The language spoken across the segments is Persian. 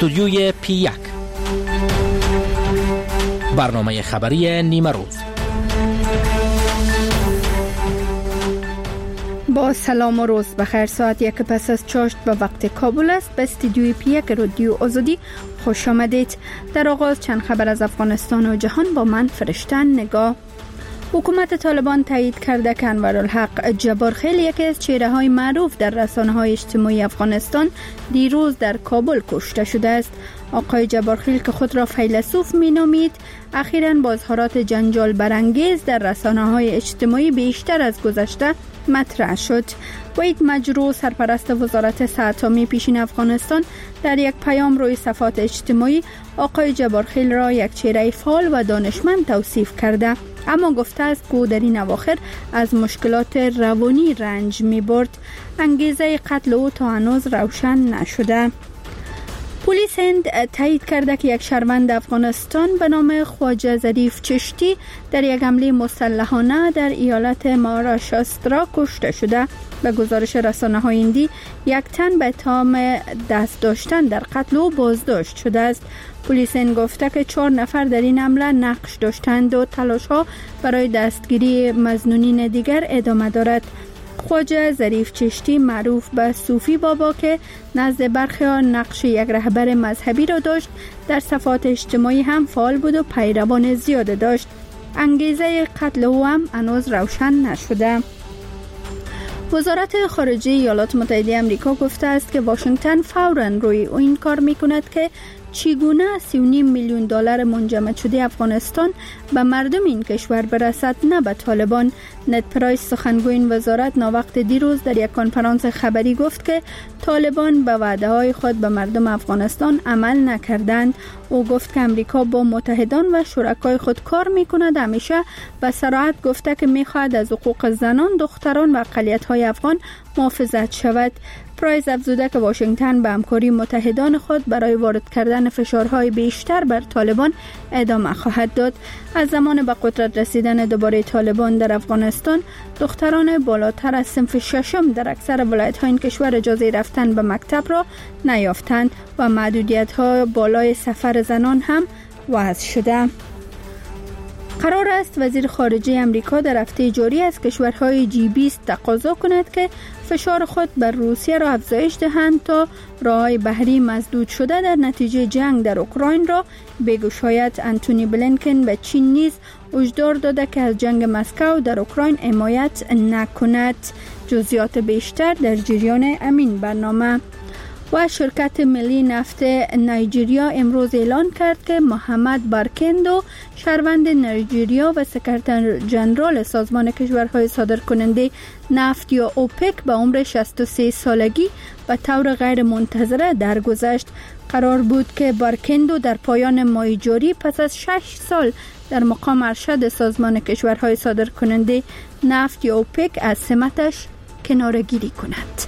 استودیوی P1 برنامه خبری نیمه روز. با سلام و روز بخیر. ساعت 1 پس از چاشت به وقت کابل است. به استودیوی P1 رادیو آزادی خوش آمدید. در آغاز چند خبر از افغانستان و جهان با من فرشتن نگاه. حکومت طالبان تایید کرده که انورالحق جبارخیل، یکی از چهره‌های معروف در رسانه‌های اجتماعی افغانستان، دیروز در کابل کشته شده است. آقای جبارخیل که خود را فیلسوف می‌نامید، اخیراً با اظهارات جنجال برانگیز در رسانه‌های اجتماعی بیشتر از گذشته مطرح شد. وحید مجروح، سرپرست وزارت صحت عامه پیشین افغانستان، در یک پیام روی صفحات اجتماعی آقای جبارخیل را یک چهره فعال و دانشمند توصیف کرده، اما گفته است که او در این اواخر از مشکلات روانی رنج می‌برد. انگیزه قتل او تا هنوز روشن نشده. پلیس هند تایید کرده که یک شهروند افغانستان به نام خواجه ظریف چشتی در یک حمله مسلحانه در ایالت مهاراشترا کشته شده. به گزارش رسانه‌های هندی، یک تن به اتهام دست داشتن در قتل او بازداشت شده است. پلیس هند گفته که 4 نفر در این حمله نقش داشتند و تلاش‌ها برای دستگیری مظنونین دیگر ادامه دارد. خواجه ظریف چشتی، معروف به صوفی بابا که نزد برخیان نقش یک رهبر مذهبی را داشت، در صفحات اجتماعی هم فعال بود و پیروان زیاد داشت. انگیزه قتل او هم هنوز روشن نشده. وزارت خارجه ایالات متحده آمریکا گفته است که واشنگتن فوراً روی این کار می‌کند که چگونه 3.5 میلیون دلار منجمد شده افغانستان به مردم این کشور برسد، نه به طالبان. نت پرایس، سخنگوی این وزارت، ناوقت دیروز در یک کنفرانس خبری گفت که طالبان به وعده‌های خود به مردم افغانستان عمل نکردند. او گفت که امریکا با متحدان و شرکای خود کار می‌کند. همیشه به صراحت گفته که می‌خواهد از حقوق زنان، دختران و اقلیت‌های افغان محافظت شود. پرایس افزوده که واشنگتن به همکاری متحدان خود برای وارد کردن فشارهای بیشتر بر طالبان ادامه خواهد داد. از زمان به قدرت رسیدن دوباره طالبان در افغانستان، دختران بالاتر از صنف 6 در اکثر ولایت‌های این کشور اجازه رفتن به مکتب را نیافتند و محدودیت‌ها بالای سفر زنان هم وضع شده. قرار است وزیر خارجه امریکا در هفته جاری از کشورهای G20 تقاضا کند که فشار خود بر روسیه را افزایش دهند تا راه‌های بحری مسدود شده در نتیجه جنگ در اوکراین را بگشاید. انتونی بلینکن به چین نیز هشدار داده که از جنگ مسکو در اوکراین حمایت نکند. جزئیات بیشتر در جریان امین برنامه. و شرکت ملی نفت نایجریا امروز اعلان کرد که محمد بارکندو، شهروند نایجریا و سکرتر جنرال سازمان کشورهای صادرکننده نفت یا اوپک، به عمر 63 سالگی به طور غیر منتظره درگذشت. قرار بود که بارکندو در پایان ماه جاری پس از 6 سال در مقام ارشد سازمان کشورهای صادرکننده نفت یا اوپک از سمتش کناره‌گیری کند.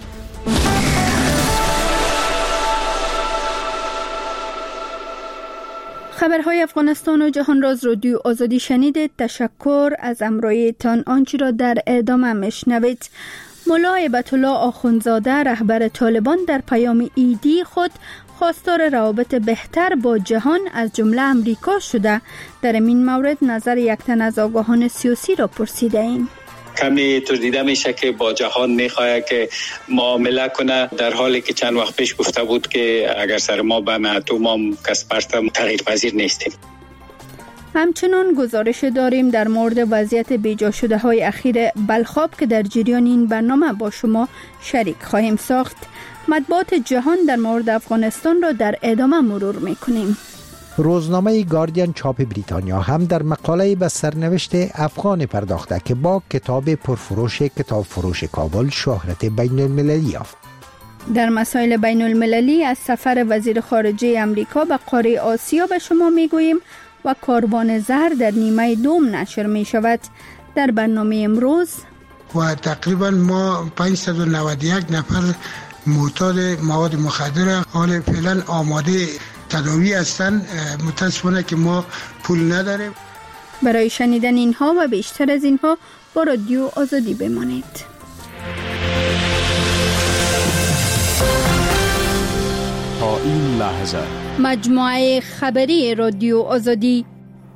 خبرهای افغانستان و جهان راز رادیو آزادی شنیدید. تشکر از همراهیتان. آنچه را در ادامه میشنوید. ملا هیبت‌الله آخوندزاده، رهبر طالبان، در پیام ایدی خود خواستار روابط بهتر با جهان از جمله امریکا شده. در این مورد نظر یک تن از آگاهان سیاسی را پرسیده ایم. کمی دیده میشه که با جهان میخواد که معامله کنه، در حالی که چند وقت پیش گفته بود که اگر سر ما بم اتم هم کس پرستم تغییر پذیر نیستیم. همچنان گزارش داریم در مورد وضعیت بیجا شده های اخیر بلخاب که در جریان این برنامه با شما شریک خواهیم ساخت. مطبوعات جهان در مورد افغانستان را در ادامه مرور میکنیم. روزنامه گاردین چاپ بریتانیا هم در مقاله به سرنوشت افغان پرداخته که با کتاب پرفروش کتاب فروش کابل شهرت بین المللی یافت. در مسائل بین المللی از سفر وزیر خارجه امریکا به قاره آسیا به شما میگوییم و کاروان زهر در نیمه دوم نشر می شود. در برنامه امروز و تقریبا ما 591 نفر معتاد مواد مخدر حال فعلا آماده تداوی هستن. متاسفانه که ما پول نداریم. برای شنیدن اینها و بیشتر از اینها با رادیو آزادی بمانید. تا این لحظه 2000. مجموعه خبری رادیو آزادی.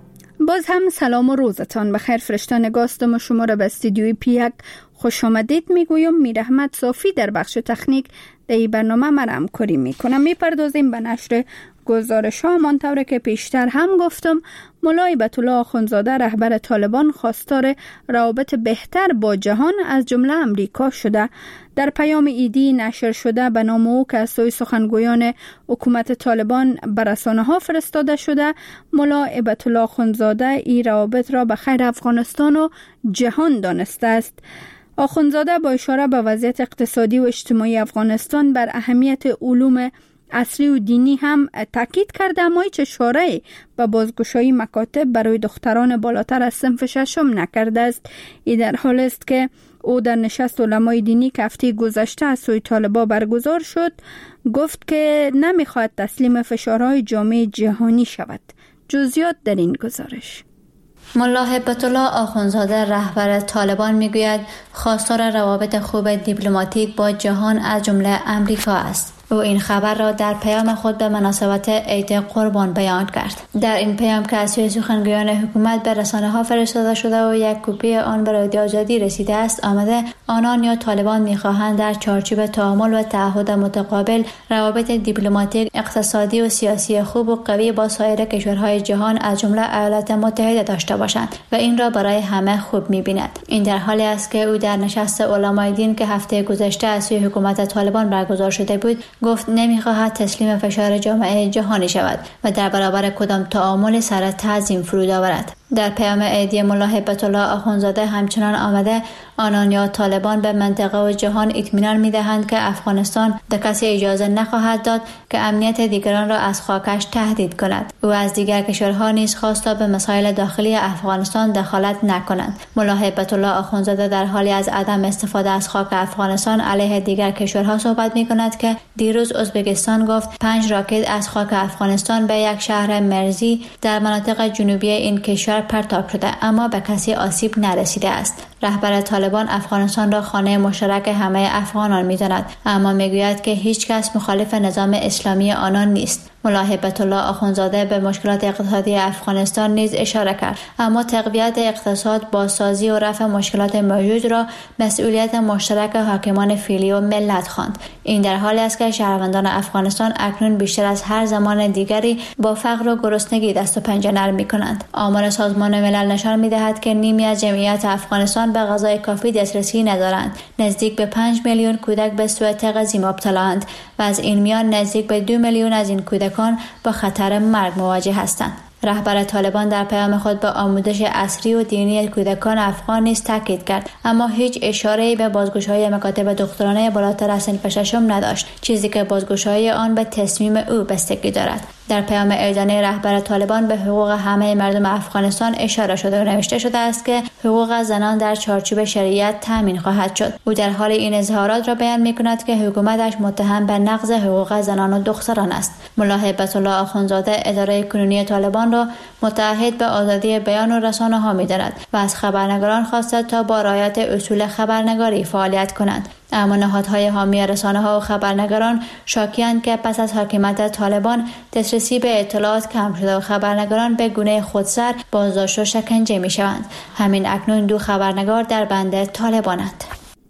باز هم سلام و روزتان بخیر. فرشته نگاستم و شما را به استودیوی پیک خوش آمدید میگویم. میر احمد صافی در بخش تکنیک در این برنامه من همکاری میکنم. میپردازیم به نشر گزارش ها. همانطور که پیشتر هم گفتم، ملا هیبت الله آخوندزاده رهبر طالبان خواستار روابط بهتر با جهان از جمله امریکا شده. در پیام ایدی نشر شده به نام او که از سوی سخنگویان حکومت طالبان به رسانه‌ها فرستاده شده، ملا هیبت الله آخوندزاده این روابط را به خیر افغانستان و جهان دانسته است. آخوندزاده با اشاره به وضعیت اقتصادی و اجتماعی افغانستان بر اهمیت علوم عصری و دینی هم تاکید کرده، اما هیچ اشاره به بازگشایی مکاتب برای دختران بالاتر از صنف ششم نکرده است. این در حال است که او در نشست علمای دینی که هفته گذشته از سوی طالبان برگزار شد گفت که نمیخواهد تسلیم فشارهای جامعه جهانی شود. جزئیات در این گزارش. ملا هیبت الله آخوندزاده رهبر طالبان میگوید خواستار روابط خوب دیپلماتیک با جهان از جمله امریکا است. او این خبر را در پیام خود به مناسبت عید قربان بیان کرد. در این پیام که از سوی سخنگویان حکومت به رسانه‌ها فرستاده شده و یک کپی آن به رادیو آزادی رسیده است آمده آنان یا طالبان می‌خواهند در چارچوب تعامل و تعهد متقابل روابط دیپلماتیک، اقتصادی و سیاسی خوب و قوی با سایر کشورهای جهان از جمله ایالات متحده داشته باشند و این را برای همه خوب می‌بیند. این در حالی است که او در نشست علمای دین که هفته گذشته از سوی حکومت طالبان برگزار شده بود گفت نمیخواهد تسلیم فشار جامعه جهانی شود و در برابر کدام تعامل سر تعظیم فرود آورد. در پیام عیدی ملا هیبت الله آخوندزاده همچنان آمده آنان یا طالبان به منطقه و جهان اطمینان می‌دهند که افغانستان به کسی اجازه نخواهد داد که امنیت دیگران را از خاکش تهدید کند. او از دیگر کشورها نیز خواست تا به مسائل داخلی افغانستان دخالت نکنند. ملا هیبت الله آخوندزاده در حالی از عدم استفاده از خاک افغانستان علیه دیگر کشورها صحبت می‌کند که دیروز ازبکستان گفت 5 راکت از خاک افغانستان به یک شهر مرزی در مناطق جنوبی این کشور پرتاب شده اما به کسی آسیب نرسیده است. رهبر طالبان افغانستان را خانه مشترک همه افغانان می‌داند اما میگوید که هیچ کس مخالف نظام اسلامی آنان نیست. ملا هیبت الله آخوندزاده به مشکلات اقتصادی افغانستان نیز اشاره کرد اما تقویت اقتصاد، بازسازی و رفع مشکلات موجود را مسئولیت مشترک حاکمان فعلی و ملت خواند. این در حالی است که شهروندان افغانستان اکنون بیشتر از هر زمان دیگری با فقر و گرسنگی دست و پنجه نرم می‌کنند. آمار سازمان ملل نشان می‌دهد که نیمی از جمعیت افغانستان به غذای کافی دسترسی ندارند. نزدیک به 5 میلیون کودک به سوء تغذیه مبتلااند و از این میان نزدیک به 2 میلیون از این کودکان با خطر مرگ مواجه هستند. رهبر طالبان در پیام خود به آموزش عصری و دینی کودکان افغان نیز تاکید کرد اما هیچ اشاره‌ای به بازگشایی مکاتب دخترانه بالاتر از صنف ششم نداشت، چیزی که بازگشایی آن به تصمیم او بستگی دارد. در پیام اعلانیه رهبر طالبان به حقوق همه مردم افغانستان اشاره شده و نوشته شده است که حقوق زنان در چارچوب شریعت تامین خواهد شد. او در حال این اظهارات را بیان می‌کند که حکومتش متهم به نقض حقوق زنان و دختران است. ملا هیبت الله آخوندزاده اداره کنونی طالبان را متعهد به آزادی بیان و رسانه‌ها می‌داند و از خبرنگاران خواسته تا با رعایت اصول خبرنگاری فعالیت کنند. اما نهادهای حامی رسانه‌ها و خبرنگاران شاکی‌اند که پس از حاکمیت طالبان دسترسی به اطلاعات کم شده و خبرنگاران به گونه خودسر بازداشت و شکنجه می‌شوند. همین اکنون 2 خبرنگار در بند طالبانند.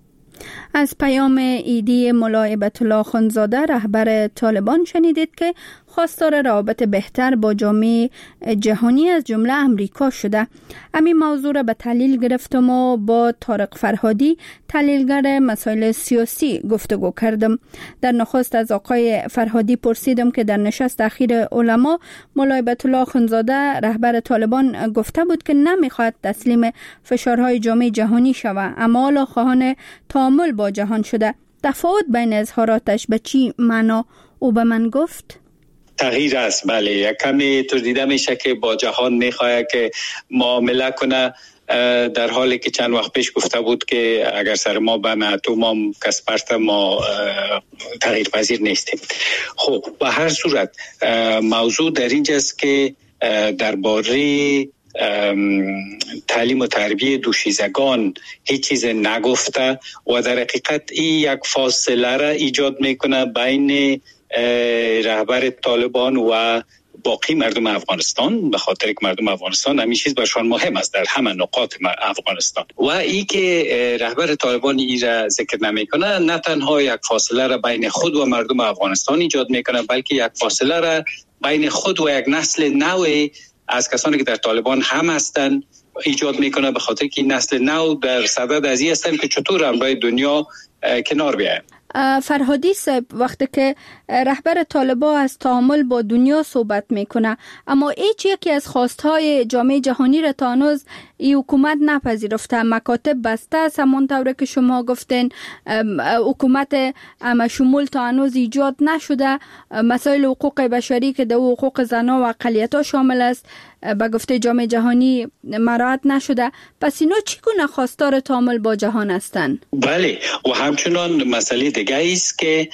از پیام ایدی ملا هیبت الله آخوندزاده رهبر طالبان شنیدید که خواستار روابط بهتر با جامعه جهانی از جمله امریکا شده. همین موضوع را به تحلیل گرفتم و با طارق فرهادی تحلیلگر مسائل سیاسی گفتگو کردم. در نخست از آقای فرهادی پرسیدم که در نشست اخیر علما ملا هیبت الله آخوندزاده رهبر طالبان گفته بود که نمیخواهد تسلیم فشارهای جامعه جهانی شود اما حالا خواهان تعامل با جهان شده. تفاوت بین اظهاراتش به چی معنا؟ او به من گفت تغییر است. بله، یک کمی تو دیده میشه که با جهان میخواه که معامله کنه، در حالی که چند وقت پیش گفته بود که اگر سر ما به اتم ما کسپرت ما تغییر پذیر نیستیم. خب به هر صورت موضوع در اینجاست که درباره تعلیم و تربیت دوشیزگان هیچ چیز نگفته و در حقیقت این یک فاصله را ایجاد میکنه بین رهبر طالبان و باقی مردم افغانستان، به خاطر که مردم افغانستان همین چیز برشان مهم است در همه نقاط افغانستان. و ای که رهبر طالبان این را ذکر نمیکنه، نه تنها یک فاصله را بین خود و مردم افغانستان ایجاد میکنه، بلکه یک فاصله را بین خود و یک نسل نو از کسانی که در طالبان هم هستند ایجاد میکنه، به خاطر که این نسل نو در صدد از این هستند که چطور همراه دنیا کنار بیاید. فرهادی صاحب، وقتی که رهبر طالبان از تعامل با دنیا صحبت میکنه، اما هیچ یکی از خواستهای جامعه جهانی را تا هنوز این حکومت نپذیرفته. مکاتب بسته است، همونطور که شما گفتین، حکومت شمول تا هنوز ایجاد نشده. مسائل حقوق بشری که در حقوق زنان و اقلیت‌ها شامل است به گفته جامعه جهانی مراعات نشده. پس اینا چگونه خواستار تعامل با جهان هستند؟ بله، و همچنان مسئله دیگه است که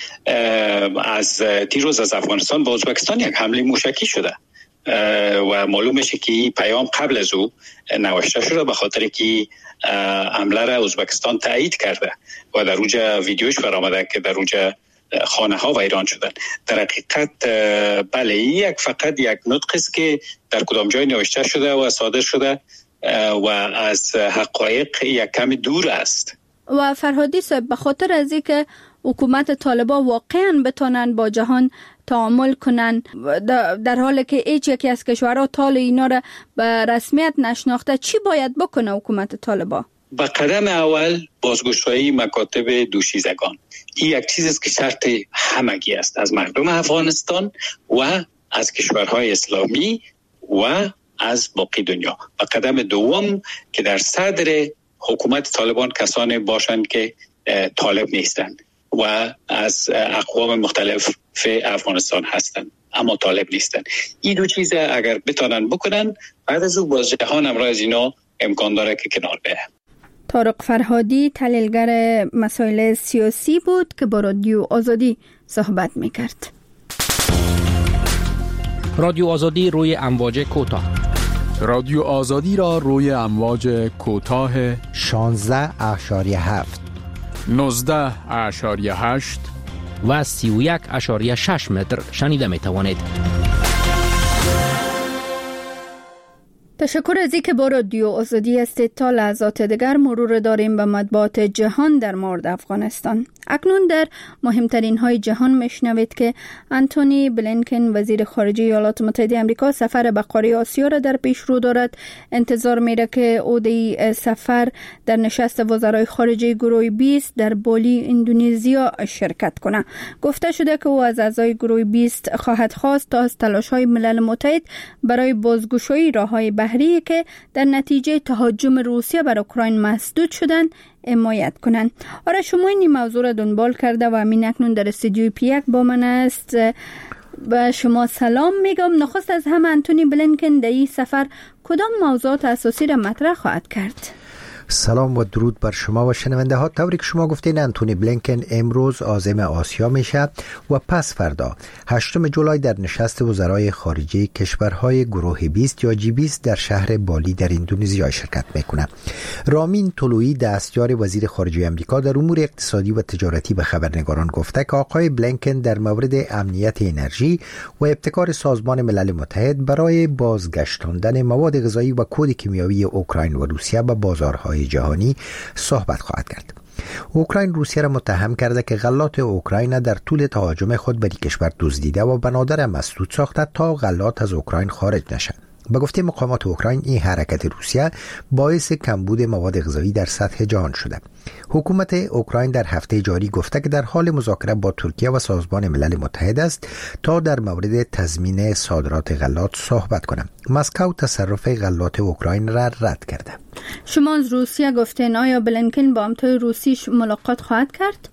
از دیروز از افغانستان به ازبکستان یک حمله موشکی شده و معلوم میشه که این پیام قبل از او نوشته شده، به خاطر که حمله را ازبکستان تایید کرده و در اونجا ویدیوش برآمده که در اونجا خانه ها ویران شدن. در حقیقت بله، یک فقط یک نطق است که در کدام جای نوشته شده و صادر شده و از حقایق یک کمی دور است. و فرهادی صاحب، به خاطر از اینکه حکومت طالبان واقعا بتونن با جهان تعامل کنن، در حالی که هیچ یکی از کشورها طال اینا را به رسمیت نشناخته، چی باید بکنه حکومت طالبان؟ با قدم اول بازگشایی مکاتب دوشیزگان. این یک چیز است که شرط همگی است از مردم افغانستان و از کشورهای اسلامی و از باقی دنیا. و قدم دوم که در صدر حکومت طالبان کسانی باشند که طالب نیستند و از اقوام مختلف افغانستان هستند اما طالب نیستند. این دو چیز اگر بتونن بکنن، بعد از او باز جهان امروز از اینا امکان داره که کنار بیه. طارق فرهادی، تحلیلگر مسائل سیاسی بود که با رادیو آزادی صحبت میکرد. رادیو آزادی روی امواج کوتاه. رادیو آزادی را روی امواج کوتاه 16.7 19.8 و 31.6 متر شنیده می توانید. تشکر از اینکه با رادیو آزادی هستید. تا لحظات دیگر مرور داریم به مطبوعات جهان در مورد افغانستان. اکنون در مهمترین های جهان میشنوید که انتونی بلینکن وزیر خارجه ایالات متحده آمریکا سفر به قاره آسیا را در پیش رو دارد. انتظار میره که عهده سفر در نشست وزرای خارجه گروه 20 در بالی اندونزیا شرکت کنه. گفته شده که او از اعضای گروه 20 خواهد خواست تا از تلاش‌های ملل متحد برای بازگشایی راه‌های بحری که در نتیجه تهاجم روسیه بر اوکراین مسدود شدند حمایت کنند. آره، شما این موضوع را دنبال کرده و همین اکنون در استودیوی پیک با من است. و شما سلام میگم. نخست از همه انتونی بلینکن در این سفر کدام موضوعات اساسی را مطرح خواهد کرد؟ سلام و درود بر شما و شنونده ها. طوری که شما گفتین، انتونی بلینکن امروز عازم آسیا میشه و پس فردا 8 جولای در نشست وزرای خارجه کشورهای گروه 20 یا جی 20 در شهر بالی در اندونزیا شرکت میکنه. رامین طلویی، دستیار وزیر خارجه آمریکا در امور اقتصادی و تجارتی، به خبرنگاران گفته که آقای بلینکن در مورد امنیت انرژی و ابتکار سازمان ملل متحد برای بازگشتاندن مواد غذایی و کود کیمیایی اوکراین و روسیه به بازارهای جهانی صحبت خواهد کرد. اوکراین روسیه را متهم کرده که غلات اوکراین در طول تهاجم خود بر کشور دزدیده و بنادر مسدود ساخته تا غلات از اوکراین خارج نشد. به گفته مقامات اوکراین، این حرکت روسیه باعث کمبود مواد غذایی در سطح جهان شده. حکومت اوکراین در هفته جاری گفته که در حال مذاکره با ترکیه و سازمان ملل متحد است تا در مورد تضمین صادرات غلات صحبت کنند. مسکو تصرف غلات اوکراین را رد کرده. شما از روسیه گفتین، آیا بلینکن با همتای روسی ملاقات خواهد کرد؟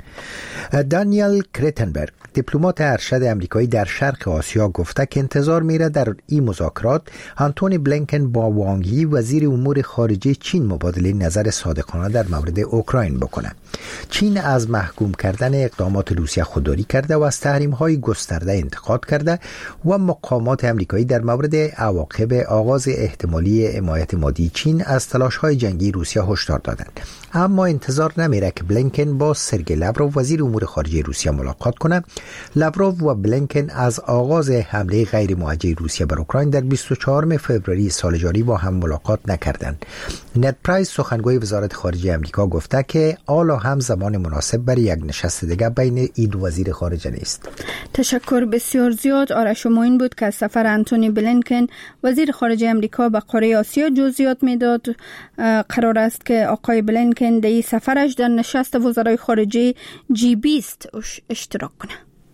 دانیل کرتنبرگ، دیپلمات ارشد امریکایی در شرق آسیا، گفته که انتظار میره در این مذاکرات انتونی بلینکن با وانگ یی وزیر امور خارجه چین مبادله نظر صادقانه در مورد اوکراین بکنه. چین از محکوم کردن اقدامات روسیه خودداری کرده و از تحریم‌های گسترده انتقاد کرده و مقامات امریکایی در مورد عواقب آغاز احتمالی حمایت مادی چین از تلاش‌های جنگی روسیه هشدار دادند. اما انتظار نمیره که بلینکن با سرگئی لاوروف وزیر امور خارجه روسیه ملاقات کنه. لاوروف و بلینکن از آغاز حمله غیر موجه روسیه بر اوکراین در 24 فوریه سال جاری با هم ملاقات نکردند. نت پرایس سخنگوی وزارت خارجه امریکا گفته که حالا هم زمان مناسب برای یک نشست دیگر بین این دو وزیر خارجه نیست. تشکر بسیار زیاد. آرش معین بود که از سفر انتونی بلینکن وزیر خارجه امریکا به قاره آسیا جزئیات میداد. قرار است که آقای بلینکن در سفرش در نشست وزرای خارجه G20 اشتراک کنه.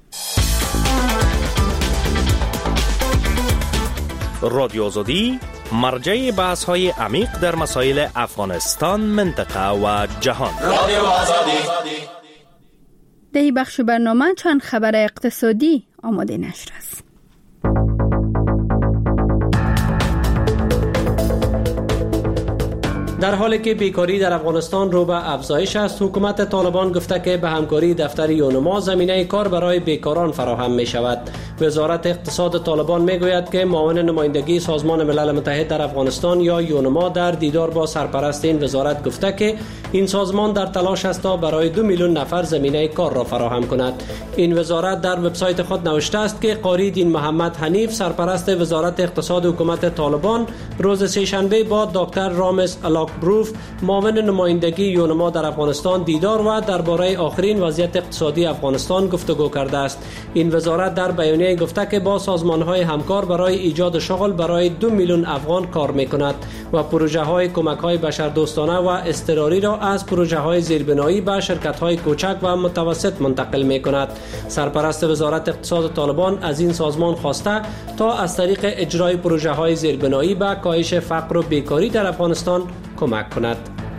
رادیو آزادی مرجع بحث های عمیق در مسائل افغانستان، منطقه و جهان. رادیو آزادی. در بخش برنامه چند خبر اقتصادی آماده نشر است. در حالی که بیکاری در افغانستان رو به افزایش است، حکومت طالبان گفته که به همکاری دفتر یونما زمینه کار برای بیکاران فراهم می شود. وزارت اقتصاد طالبان می گوید که معاون نمایندگی سازمان ملل متحد در افغانستان یا یونما در دیدار با سرپرست این وزارت گفته که این سازمان در تلاش است تا برای 2 میلیون نفر زمینه کار را فراهم کند. این وزارت در وبسایت خود نوشته است که قاری دین محمد حنیف، سرپرست وزارت اقتصاد حکومت طالبان، روز سه‌شنبه با دکتر رامز الاکبروف، معاون نمایندگی یونما در افغانستان دیدار و درباره آخرین وضعیت اقتصادی افغانستان گفتگو کرده است. این وزارت در بیانیه گفته که با سازمان‌های همکار برای ایجاد شغل برای 2 میلیون افغان کار می‌کند و پروژه‌های کمک‌های بشردوستانه و اضطراری را از پروژه‌های زیربنایی به شرکت‌های کوچک و متوسط منتقل می‌کند. سرپرست وزارت اقتصاد طالبان از این سازمان خواسته تا از طریق اجرای پروژه‌های زیربنایی به کاهش فقر و بیکاری در افغانستان کمک کند.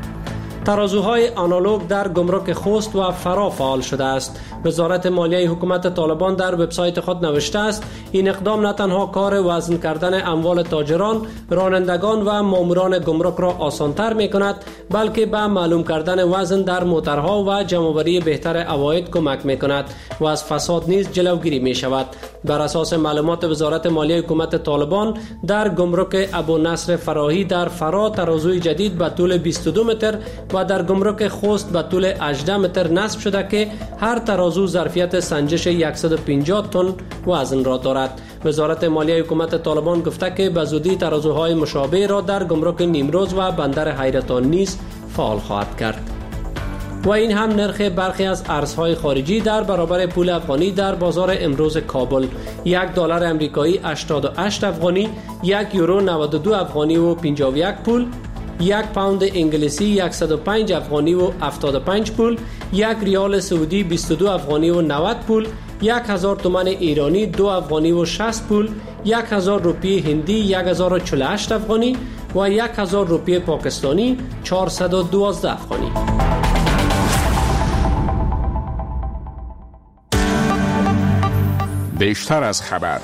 ترازوهای آنالوگ در گمرک خوست و فرا فعال شده است. وزارت مالیه حکومت طالبان در وبسایت خود نوشته است این اقدام نه تنها کار وزن کردن اموال تاجران، رانندگان و ماموران گمرک را آسان‌تر می‌کند، بلکه به معلوم کردن وزن در موترها و جمع‌آوری بهتر عواید کمک می‌کند و از فساد نیز جلوگیری می‌شود. بر اساس معلومات وزارت مالیه حکومت طالبان در گمرک ابو نصر فراهی در فرا ترازوی جدید به طول 22 متر و در گمرک خوست به طول 18 متر نصب شده که هر ترازو ظرفیت سنجش 150 تن وزن را دارد. وزارت مالیه حکومت طالبان گفته که به زودی ترازوهای مشابه را در گمرک نیمروز و بندر حیرتان نیز فعال خواهد کرد. و این هم نرخ برخی از ارزهای خارجی در برابر پول افغانی در بازار امروز کابل: $1 امریکایی 88 افغانی، €1 92 افغانی و 51 پول، 1 پوند انگلیسی 105 افغانی و 75 پول، 1 ریال سعودی 22 افغانی و 90 پول، 1000 تومان ایرانی 2 افغانی و 60 پول، 1000 روپیه هندی 1048 افغانی و 1000 روپیه پاکستانی 412 افغانی. بیشتر از خبر.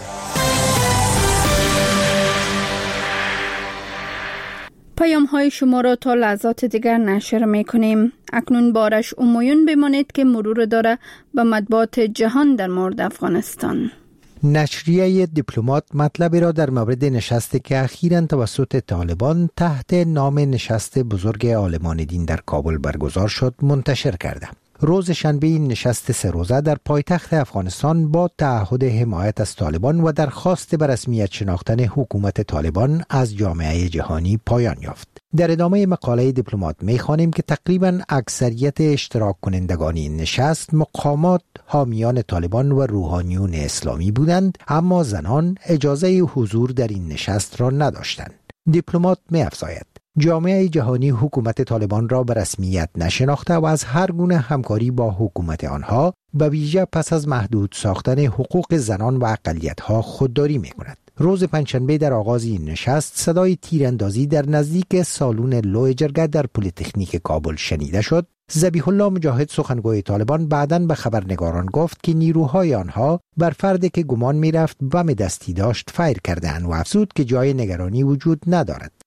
پیام های شما را تا لحظات دیگر نشر می کنیم. اکنون بارش اومویون بمانید که مرور داره به مطبوعات جهان در مورد افغانستان. نشریه دیپلمات مطلبی را در مورد نشستی که اخیراً توسط طالبان تحت نام نشست بزرگ عالمان دین در کابل برگزار شد منتشر کرده. روز شنبه این نشست 3 روزه در پایتخت افغانستان با تعهد حمایت از طالبان و درخواست به رسمیت شناختن حکومت طالبان از جامعه جهانی پایان یافت. در ادامه مقاله دیپلمات می‌خوانیم که تقریباً اکثریت اشتراک کنندگان این نشست مقامات حامیان طالبان و روحانیون اسلامی بودند، اما زنان اجازه حضور در این نشست را نداشتند. دیپلمات می‌افزاید جامعه جهانی حکومت طالبان را به رسمیت نشناخته و از هر گونه همکاری با حکومت آنها به ویژه پس از محدود ساختن حقوق زنان و اقلیت‌ها خودداری می‌کند. روز پنجشنبه در آغاز این نشست صدای تیراندازی در نزدیک سالن لوح جرگه در پلی‌تکنیک کابل شنیده شد. ذبیح الله مجاهد سخنگوی طالبان بعداً به خبرنگاران گفت که نیروهای آنها بر فردی که گمان می‌رفت بم دستی داشت فایر کردند و افزود که جای نگرانی وجود ندارد.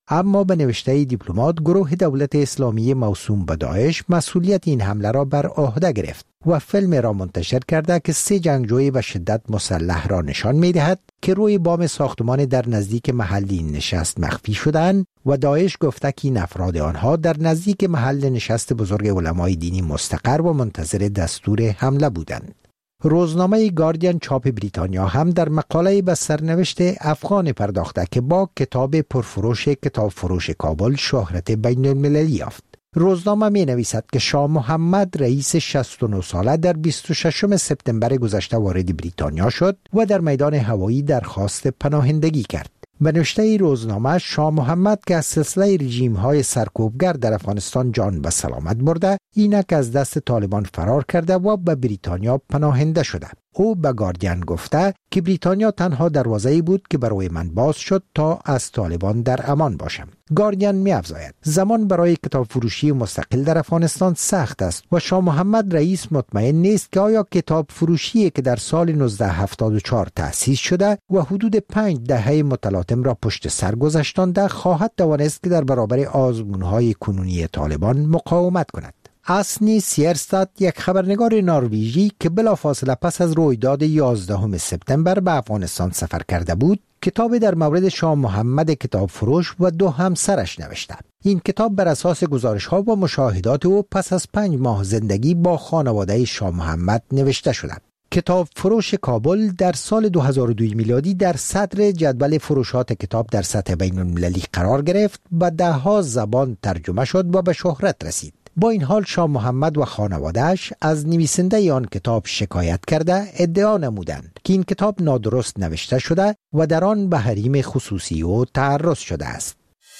اما به نوشته دیپلمات گروه دولت اسلامی موسوم به داعش مسئولیت این حمله را بر عهده گرفت و فیلم را منتشر کرده که 3 جنگجوی به شدت مسلح را نشان می‌دهد که روی بام ساختمان در نزدیک محل این نشست مخفی شدند و داعش گفته که این افراد آنها در نزدیک محل نشست بزرگ علمای دینی مستقر و منتظر دستور حمله بودند. روزنامه گاردین چاپ بریتانیا هم در مقاله به سرنوشت افغان پرداخته که با کتاب پرفروش کتاب فروش کابل شهرت بین المللی یافت. روزنامه می نویسد که شاه محمد رئیس 69 ساله در 26 سپتامبر گذشته وارد بریتانیا شد و در میدان هوایی درخواست پناهندگی کرد. به نوشته روزنامه شاه محمد که از سلسله رژیم‌های سرکوبگر در افغانستان جان به سلامت برده، اینک از دست طالبان فرار کرده و به بریتانیا پناهنده شده. او به گاردین گفته که بریتانیا تنها دروازه‌ای بود که برای من باز شد تا از طالبان در امان باشم. گاردین می‌افزاید زمان برای کتاب فروشی مستقل در افغانستان سخت است و شاه محمد رئیس مطمئن نیست که آیا کتاب فروشی که در سال 1974 تأسیس شده و حدود 5 دهه متلاطم را پشت سر گذاشتانده خواهد توانست که در برابر آزمون‌های کنونی طالبان مقاومت کند. اسنی سیرستاد، یک خبرنگار نروژی که بلافاصله پس از رویداد 11 سپتامبر به افغانستان سفر کرده بود، کتابی در مورد شاه محمد کتاب فروش و 2 همسرش نوشته. این کتاب بر اساس گزارش‌ها و مشاهدات او پس از 5 ماه زندگی با خانواده شاه محمد نوشته شده. کتاب فروش کابل در سال 2002 میلادی در صدر جدول فروشات کتاب در سطح بین المللی قرار گرفت و 10 زبان ترجمه شد و به شهرت رسید. با این حال شاه محمد و خانواده‌اش از نویسنده آن کتاب شکایت کرده ادعا نمودند که این کتاب نادرست نوشته شده و در آن به حریم خصوصی او تعرض شده است.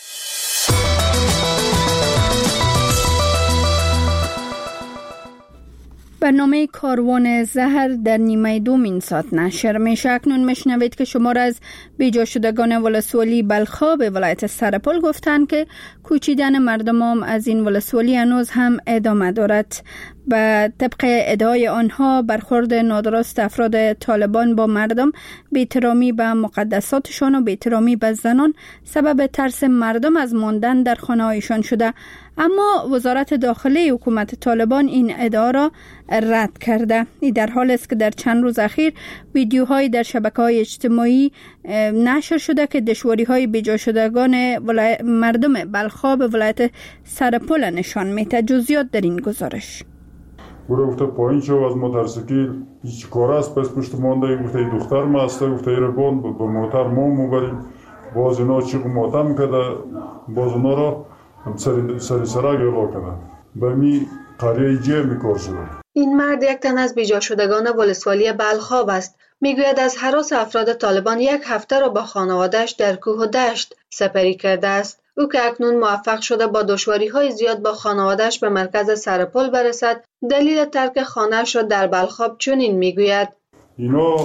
برنامه کاروان زهر در نیمه دومین ساعت نشر میشه. اکنون میشنوید که شمار از بیجا شدگان ولسوالی بلخاب ولایت سرپل گفتند که کوچیدن مردم از این ولسوالی هنوز هم ادامه دارد. به طبق ادعای آنها برخورد نادرست افراد طالبان با مردم، بی‌احترامی به مقدساتشان و بی‌احترامی به زنان سبب ترس مردم از ماندن در خانه‌هایشان شده. اما وزارت داخلی حکومت طالبان این ادعا را رد کرده. این در حال است که در چند روز اخیر ویدیوهایی در شبکه‌های اجتماعی نشر شده که دشواری‌های بیجا شدگان مردم بلخاب ولایت سرپل نشان می‌دهد. جزئیات در این گزارش. گفته پایین شو از موتورسیکل هیچ کار است پس پشت مانده گفته دختر ما است گفته ایرگان با موتور ما میبریم باز اینا چیق ماتم کرده باز اونا را سری سرا گلا کرده به می قریه جه میکار شده. این مرد یک تن از بیجا شدگان ولسوالی بلخاب است. میگوید از هراس افراد طالبان 1 هفته را با خانواده‌اش در کوه و دشت سپری کرده است. او که اکنون موفق شده با دشواری‌های زیاد با خانواده‌اش به مرکز سرپل برسد، دلیل ترک خانه‌اش را در بلخاب چنین میگوید: اینا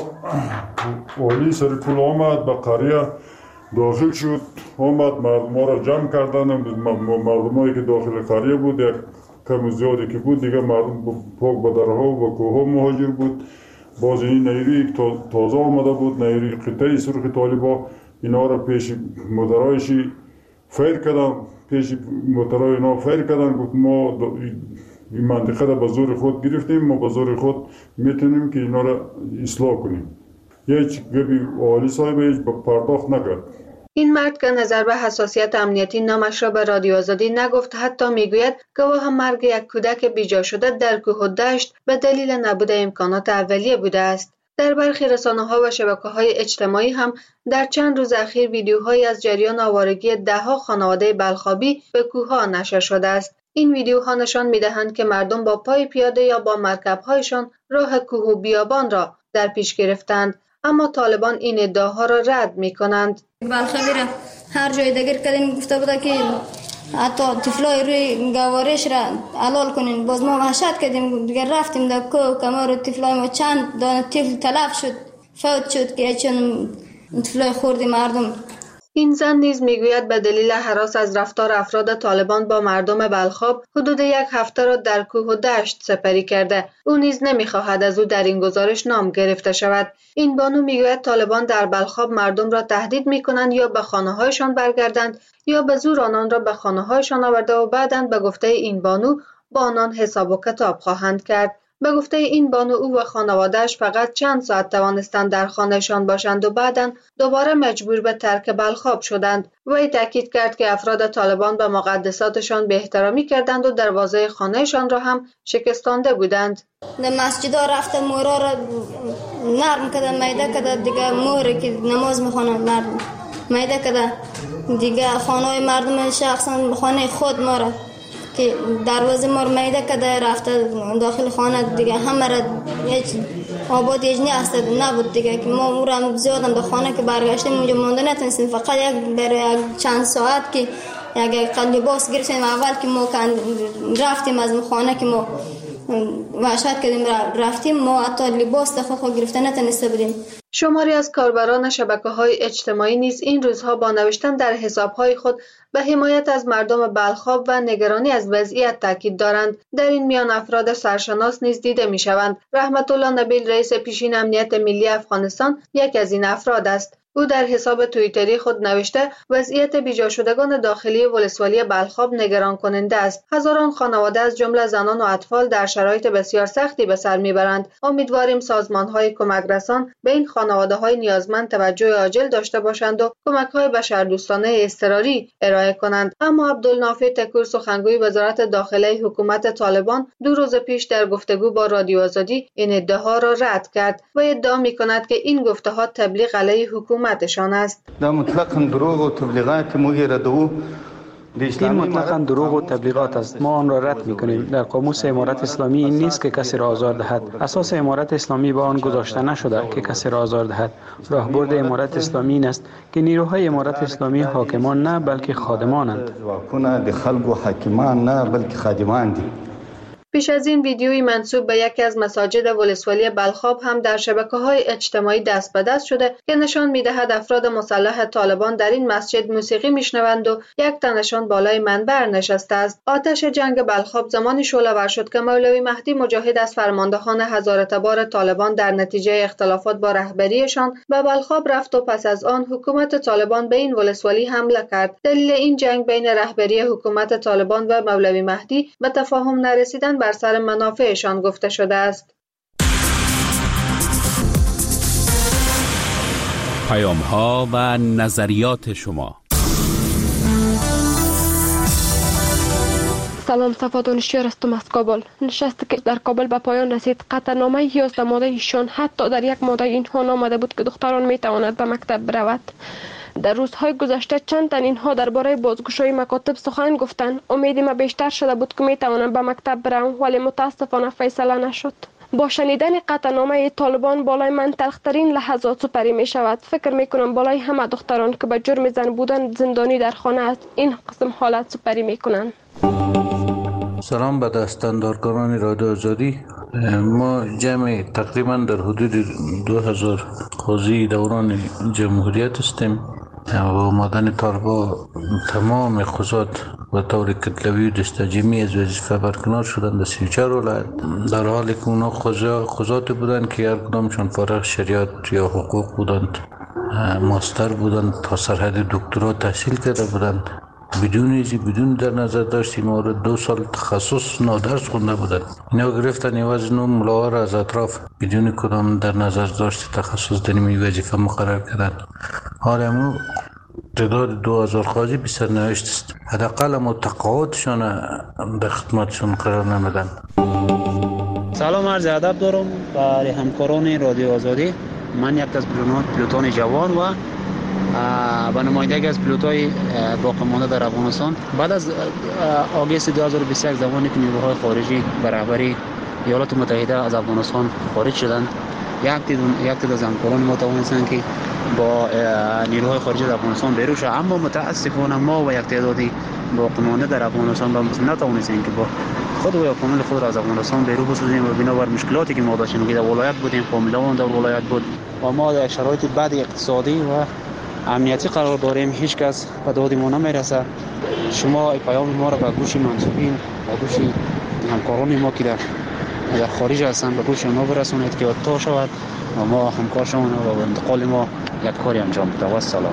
والی سرپل آمد به قریه داخل شد، آمد ما را جمع کردن، مردمایی که داخل قریه بود یک کم زیادی که بود دیگه مردم پاک به درها و به کوه مهاجر بود. باز این نیروی تازه آمده بود، نیروی قطعی سرخ طالبا اینا را پیش مدرایشی فیر کردن، پیش موترهای اینا فیر کردن. گفت ما این منطقه را به زور خود گرفتیم، ما به زور خود میتونیم که اینا را اصلاح کنیم. هیچ گبی والی صاحب هیچ پرداخت نکرد. این مرد که نظر به حساسیت امنیتی نامش را به رادیو آزادی نگفت، حتی میگوید گواه مرگ یک کودک بیجا شده در کوه و دشت به دلیل نبود امکانات اولیه بوده است. در برخی رسانه‌ها و شبکه‌های اجتماعی هم در چند روز اخیر ویدیوهایی از جریان آوارگی 10 خانواده بلخابی به کوه‌ها نشر شده است. این ویدیوها نشان می‌دهند که مردم با پای پیاده یا با مرکب‌هایشان راه کوه و بیابان را در پیش گرفتند، اما طالبان این ادعاها را رد می‌کنند. بلخابی را هر جای دیگر کردن گفته بوده که حتی طفلای روی گوارش را علال کنین. باز ما وحشت کردیم دیگر رفتیم در کوه کمار طفلای ما چند دانه طفل تلف شد، فوت شد که چون طفلای خوردی مردم. این زن نیز میگوید به دلیل هراس از رفتار افراد طالبان با مردم بلخاب حدود 1 هفته را در کوه و دشت سپری کرده. او نیز نمیخواهد از او در این گزارش نام گرفته شود. این بانو میگوید طالبان در بلخاب مردم را تهدید میکنند یا به خانه‌هایشان برگردند یا به زور آنان را به خانه‌هایشان آورده و بعداً به گفته این بانو با آنان حساب و کتاب خواهند کرد. به گفته این بانو او و خانواده‌اش فقط چند ساعت توانستند در خانهشان باشند و بعداً دوباره مجبور به ترک بلخاب شدند. وی تاکید کرد که افراد طالبان به مقدساتشان بی‌احترامی کردند و دروازه خانهشان را هم شکستانده بودند. در مسجد رفته مورا را نرم کده میده کده دیگه موری که نماز میخوانند نرم میده کده دیگه خانه مردم شخصا خانه خود ما را که دروازه ما رو میده کده رفته داخل خانه دیگه همه را هیچ آباد هیچ نبود دیگه که ما او را زیادم به خانه که برگشتیم اونجا مانده نتونستیم فقط برای چند ساعت که یک لباس گرفتیم اول که ما رفتیم از خانه که ما وحشت کردیم رفتیم ما حتی لباس خود گرفته نتونسته بودیم. شماری از کاربران شبکه‌های اجتماعی نیز این روزها با نوشتن در حساب‌های خود به حمایت از مردم بلخاب و نگرانی از وضعیت تاکید دارند. در این میان افراد سرشناس نیز دیده می‌شوند. رحمت الله نبیل رئیس پیشین امنیت ملی افغانستان یک از این افراد است. او در حساب توییتری خود نوشته وضعیت بیجا شدگان داخلی ولسوالی بلخاب نگران کننده است. هزاران خانواده از جمله زنان و اطفال در شرایط بسیار سختی به سر میبرند. امیدواریم سازمان‌های کمک رسان به این خانواده‌های نیازمند توجه عاجل داشته باشند و کمک‌های بشردوستانه اضطراری ارائه کنند. اما عبدالنافع تکور سخنگوی وزارت داخله حکومت طالبان 2 روز پیش در گفتگو با رادیو آزادی این ادعاها را رد کرد و ادعا می‌کند که این گفته‌ها تبلیغ علیه حکومتشان است. دا مطلقاً دروغ و تبلیغات مغیردو. این مطلقاً دروغ و تبلیغات است. ما آن را رد می‌کنیم. در قاموس امارت اسلامی این نیست که کسی را آزار دهد. اساس امارت اسلامی با آن گذاشته نشده که کسی را آزار دهد. راهبرد امارت اسلامی این است که نیروهای امارت اسلامی حاکمان نه بلکه خادمانند. واکنه خلق و حاکمان نه بلکه خادمانند. پیش از این ویدیویی منسوب به یکی از مساجد ولسوالی بلخاب هم در شبکه‌های اجتماعی دست به دست شده که نشان می‌دهد افراد مسلح طالبان در این مسجد موسیقی میشنوند و یک تنشان بالای منبر نشسته است. آتش جنگ بلخاب زمانی شعله‌ور شد که مولوی مهدی مجاهد از فرماندهان هزاره‌تبار طالبان در نتیجه اختلافات با رهبریشان به بلخاب رفت و پس از آن حکومت طالبان به این ولسوالی حمله کرد. دلیل این جنگ بین رهبری حکومت طالبان و مولوی مهدی به تفاهم نرسیدن بر سر منافعشان گفته شده است. پیام‌ها و نظریات شما. سلام، صفا دانشیار هستم از کابل. نشستی که در کابل به پایان رسید. قطعنامه 11 ماده ایشان حتی در یک ماده اینها نامده بود که دختران میتواند به مکتب برود. در روزهای گذشته چند تن اینها درباره بازگشایی مکاتب سخن گفتند. امید ما بیشتر شده بود که میتوانم به مکتب برم، ولی متاسفانه فیصله نشد. با شنیدن قطعنامه طالبان بالای من تلخترین لحظات سپری می شود. فکر می کنم بالای همه دختران که به جرم زن بودن زندانی در خانه است این قسم حالت سپری می کنند. سلام به دستاندارکاران رادیو آزادی. ما جمع تقریبا در حدود 2000 قاضی دوران جمهوریت هستیم و آمدن طالبا تمام قضات و طور کتلوی و دستجمی از وظیفه برکنار شدن در 34 ولایت، در حالی که اونا قضات بودند که هر کدامشون فارغ شریعت یا حقوق بودند، ماستر بودند، تا سرحد دکترا تحصیل کرده بودند، بدون در نظر داشتیم مورد 2 سال تخصص نادرس خونده بودند. اینا گرفتن عوض نوم ملاها را از اطراف بدون کدام در نظر داشت تخصص در این وظیفه مقرر کردن. حال امو تعداد 2000 قاضی بی سرنوشت است. حداقل متقاعدشان در خدمتشون قرار نمیدن. سلام، عرض ادب دارم برای همکاران رادیو آزادی. من یک از پیلوتان جوان و به نمایندگی از پیلوت‌های باقی مانده در افغانستان بعد از آگوست 2021 زمانی که نیروهای خارجی به رهبری ایالات متحده از افغانستان خارج شدند، یک تعداد از همکاران ما توانستند که با نیروهای خارجی در افغانستان بیرون شوند، اما متاسفانه ما و یک تعدادی باقی مانده در افغانستان نتوانستیم که با خود و کامل خود را از افغانستان بیرون بسازیم و بنابر مشکلاتی که ما داشتیم که در ولایت بودیم، فامیلمون در ولایت بود و ما در شرایط بد اقتصادی و امنیتی قرار داریم، هیچ کس به داد ما نمیرسه. شما پیام ما را به گوش منصوبین، به گوش همکاران ما که در خارج هستند به گوش ما برسونید که تا شود و ما همکار شویم و با انتقال ما یک کاری انجام بدیم. و سلام.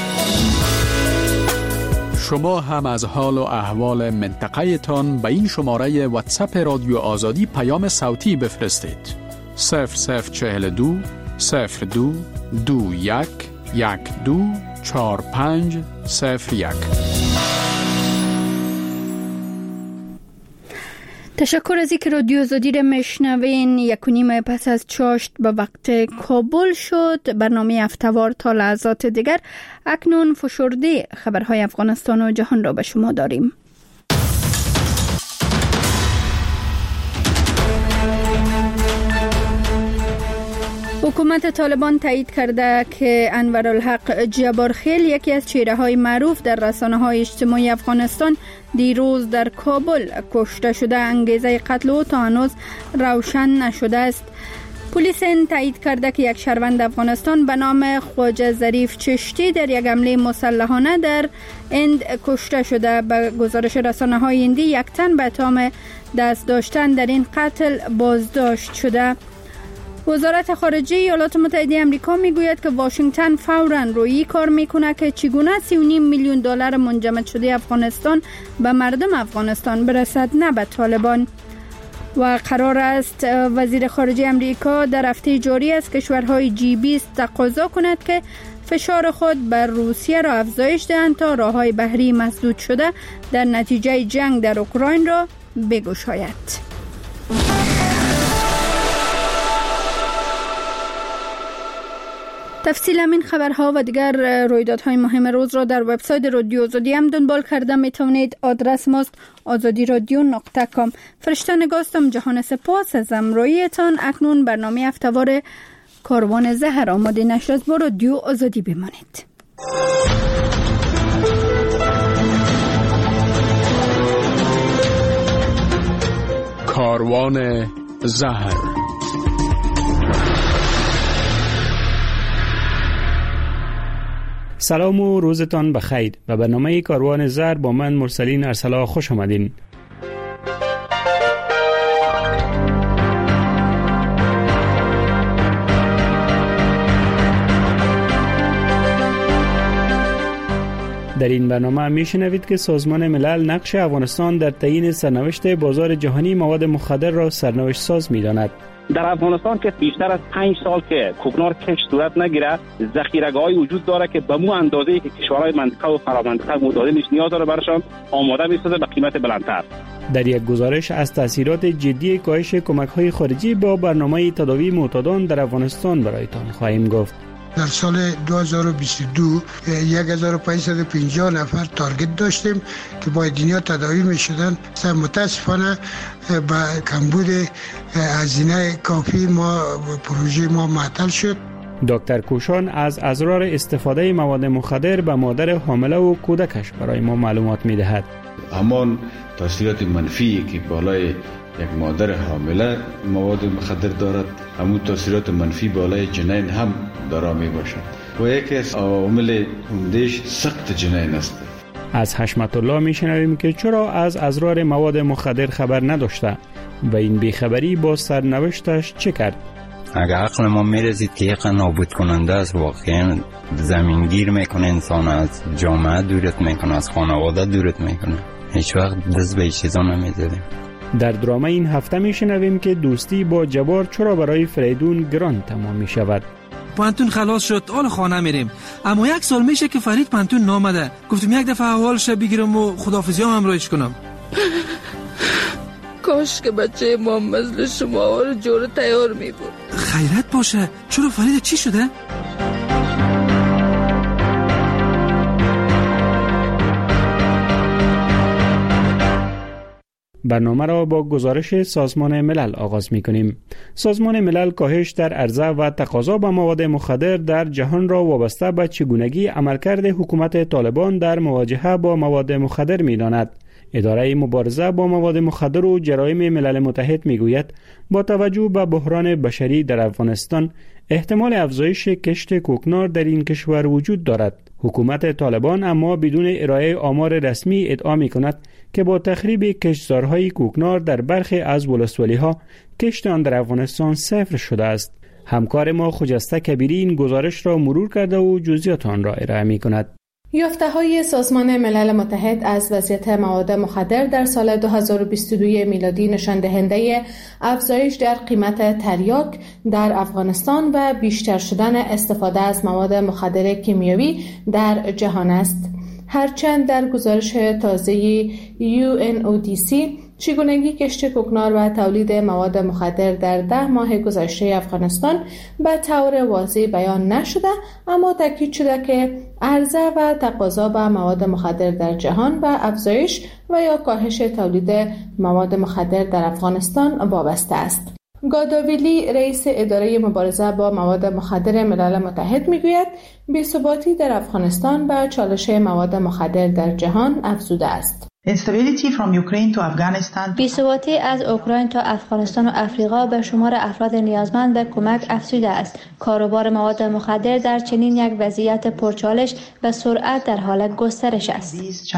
شما هم از حال و احوال منطقه تان به این شماره واتساپ رادیو آزادی پیام صوتی بفرستید. 0042 02 21 12 45 01. تشکر از اینکه رادیو آزادی را میشنوین. 1:30 پس از چاشت به وقت کابل شد. برنامه هفته‌وار تا لحظات دیگر. اکنون فشرده خبرهای افغانستان و جهان را به شما داریم. حکومت طالبان تایید کرده که انورالحق جبارخیل، یکی از چهره‌های معروف در رسانه‌های اجتماعی افغانستان، دیروز در کابل کشته شده. انگیزه قتل او تا هنوز روشن نشده است. پلیس تایید کرده که یک شهروند افغانستان به نام خواجه ظریف چشتی در یک حمله مسلحانه در هند کشته شده. به گزارش رسانه‌های هندی، یک تن به اتهام دست داشتن در این قتل بازداشت شده. وزارت خارجه ایالات متحده آمریکا میگوید که واشنگتن فوراً روی کار میکنه که چگونه 3.5 میلیون دلار منجمد شده افغانستان به مردم افغانستان برسد، نه به طالبان. و قرار است وزیر خارجه آمریکا در هفته جاری است کشورهای G20 تقاضا کند که فشار خود بر روسیه را افزایش دهند تا راههای بحری مسدود شده در نتیجه جنگ در اوکراین را بگشاید. تفصیل همین خبرها و دیگر رویدادهای مهم روز را در وبسایت رادیو آزادی هم دنبال کرده میتونید. آدرس ماست azadiradyo.com. فرشته نگاستم. جهان سپاس از همراهیتان. اکنون برنامه هفته‌وار کاروان زهر آماده نشد. با رادیو آزادی بمانید. کاروان زهر. سلام و روزتان بخیر. به برنامه کاروان زهر با من مرسلین ارسلا خوش آمدین. در این برنامه میشنوید که سازمان ملل نقش افغانستان در تعیین سرنوشت بازار جهانی مواد مخدر را سرنوشت ساز می‌داند. در افغانستان که بیشتر از 5 سال که کوکنار کش صورت نگیره، ذخیره‌های وجود داره که به مو اندازه‌ای که کشورهای منطقه و فرامنطقه متعادلش نیاز داره برشان آماده می‌سازه به قیمت بلندتر. در یک گزارش از تاثیرات جدی کاهش کمک‌های خارجی با برنامه تداوی معتادان در افغانستان برایتان خواهیم گفت. در سال 2022 1550 نفر تارگت داشتیم که باید اینها تداوی می شدن. متاسفانه با کمبود هزینه کافی پروژه ما معطل شد. دکتر کوشان از اضرار استفاده مواد مخدر به مادر حامله و کودکش برای ما معلومات می دهد. همان تاثیرات منفی که بالای یک مادر حامله مواد مخدر دارد، همون تاثیرات منفی بالای جنین هم دارا می باشد و یکی از عوامل عمده‌اش سقط جنین است. از حشمت الله می شنویم که چرا از اضرار مواد مخدر خبر نداشته و این بیخبری با سرنوشتش چه کرد. اگر عقل ما میرسید که یک نابود کننده است، واقعا زمینگیر میکنه، انسان از جامعه دورت میکنه، از خانواده دورت میکنه. هیچ وقت دست به چیزا نمیزدیم. در درام این هفته میشنویم که دوستی با جبار چرا برای فریدون گران تمام می شود. پانتون خلاص شد، حال خانه میریم، اما 1 سال میشه که فرید پانتون نامده. گفتم یک دفعه احوالش بگیرم و خداحافظی هم همراهش کنم. کاش که بچه ما مثل شما رو جور تیار می بود. خیرت باشه. چرا فرید چی شده؟ برنامه را با گزارش سازمان ملل آغاز می کنیم. سازمان ملل کاهش در عرضه و تقاضا به مواد مخدر در جهان را وابسته به چگونگی عملکرد حکومت طالبان در مواجهه با مواد مخدر می داند. اداره مبارزه با مواد مخدر و جرایم ملل متحد می گوید با توجه به بحران بشری در افغانستان، احتمال افزایش کشت کوکنار در این کشور وجود دارد. حکومت طالبان اما بدون ارائه آمار رسمی ادعا می‌کند که با تخریب کشتزارهای کوکنار در برخی از ولسوالی‌ها کشت آن در افغانستان صفر شده است. همکار ما خجسته کبیری این گزارش را مرور کرده و جزئیات آن را ارائه می‌کند. یافته‌های سازمان ملل متحد از وضعیت مواد مخدر در سال 2022 میلادی نشان دهنده افزایش در قیمت تریاک در افغانستان و بیشتر شدن استفاده از مواد مخدر کیمیایی در جهان است. هرچند در گزارش تازه UNODC چگونگی کشت کوکنار و تولید مواد مخدر در 10 ماه گذشته افغانستان به طور واضح بیان نشده، اما تاکید شده که عرضه و تقاضا به مواد مخدر در جهان و افزایش و یا کاهش تولید مواد مخدر در افغانستان وابسته است. گاداویلی رئیس اداره مبارزه با مواد مخدر ملل متحد میگوید بی‌ثباتی در افغانستان به چالش مواد مخدر در جهان افزوده است. بی‌ثباتی از اوکراین تا افغانستان و افریقا به شمار افراد نیازمند به کمک افزوده است. کاروبار مواد مخدر در چنین یک وضعیت پرچالش به سرعت در حال گسترش است.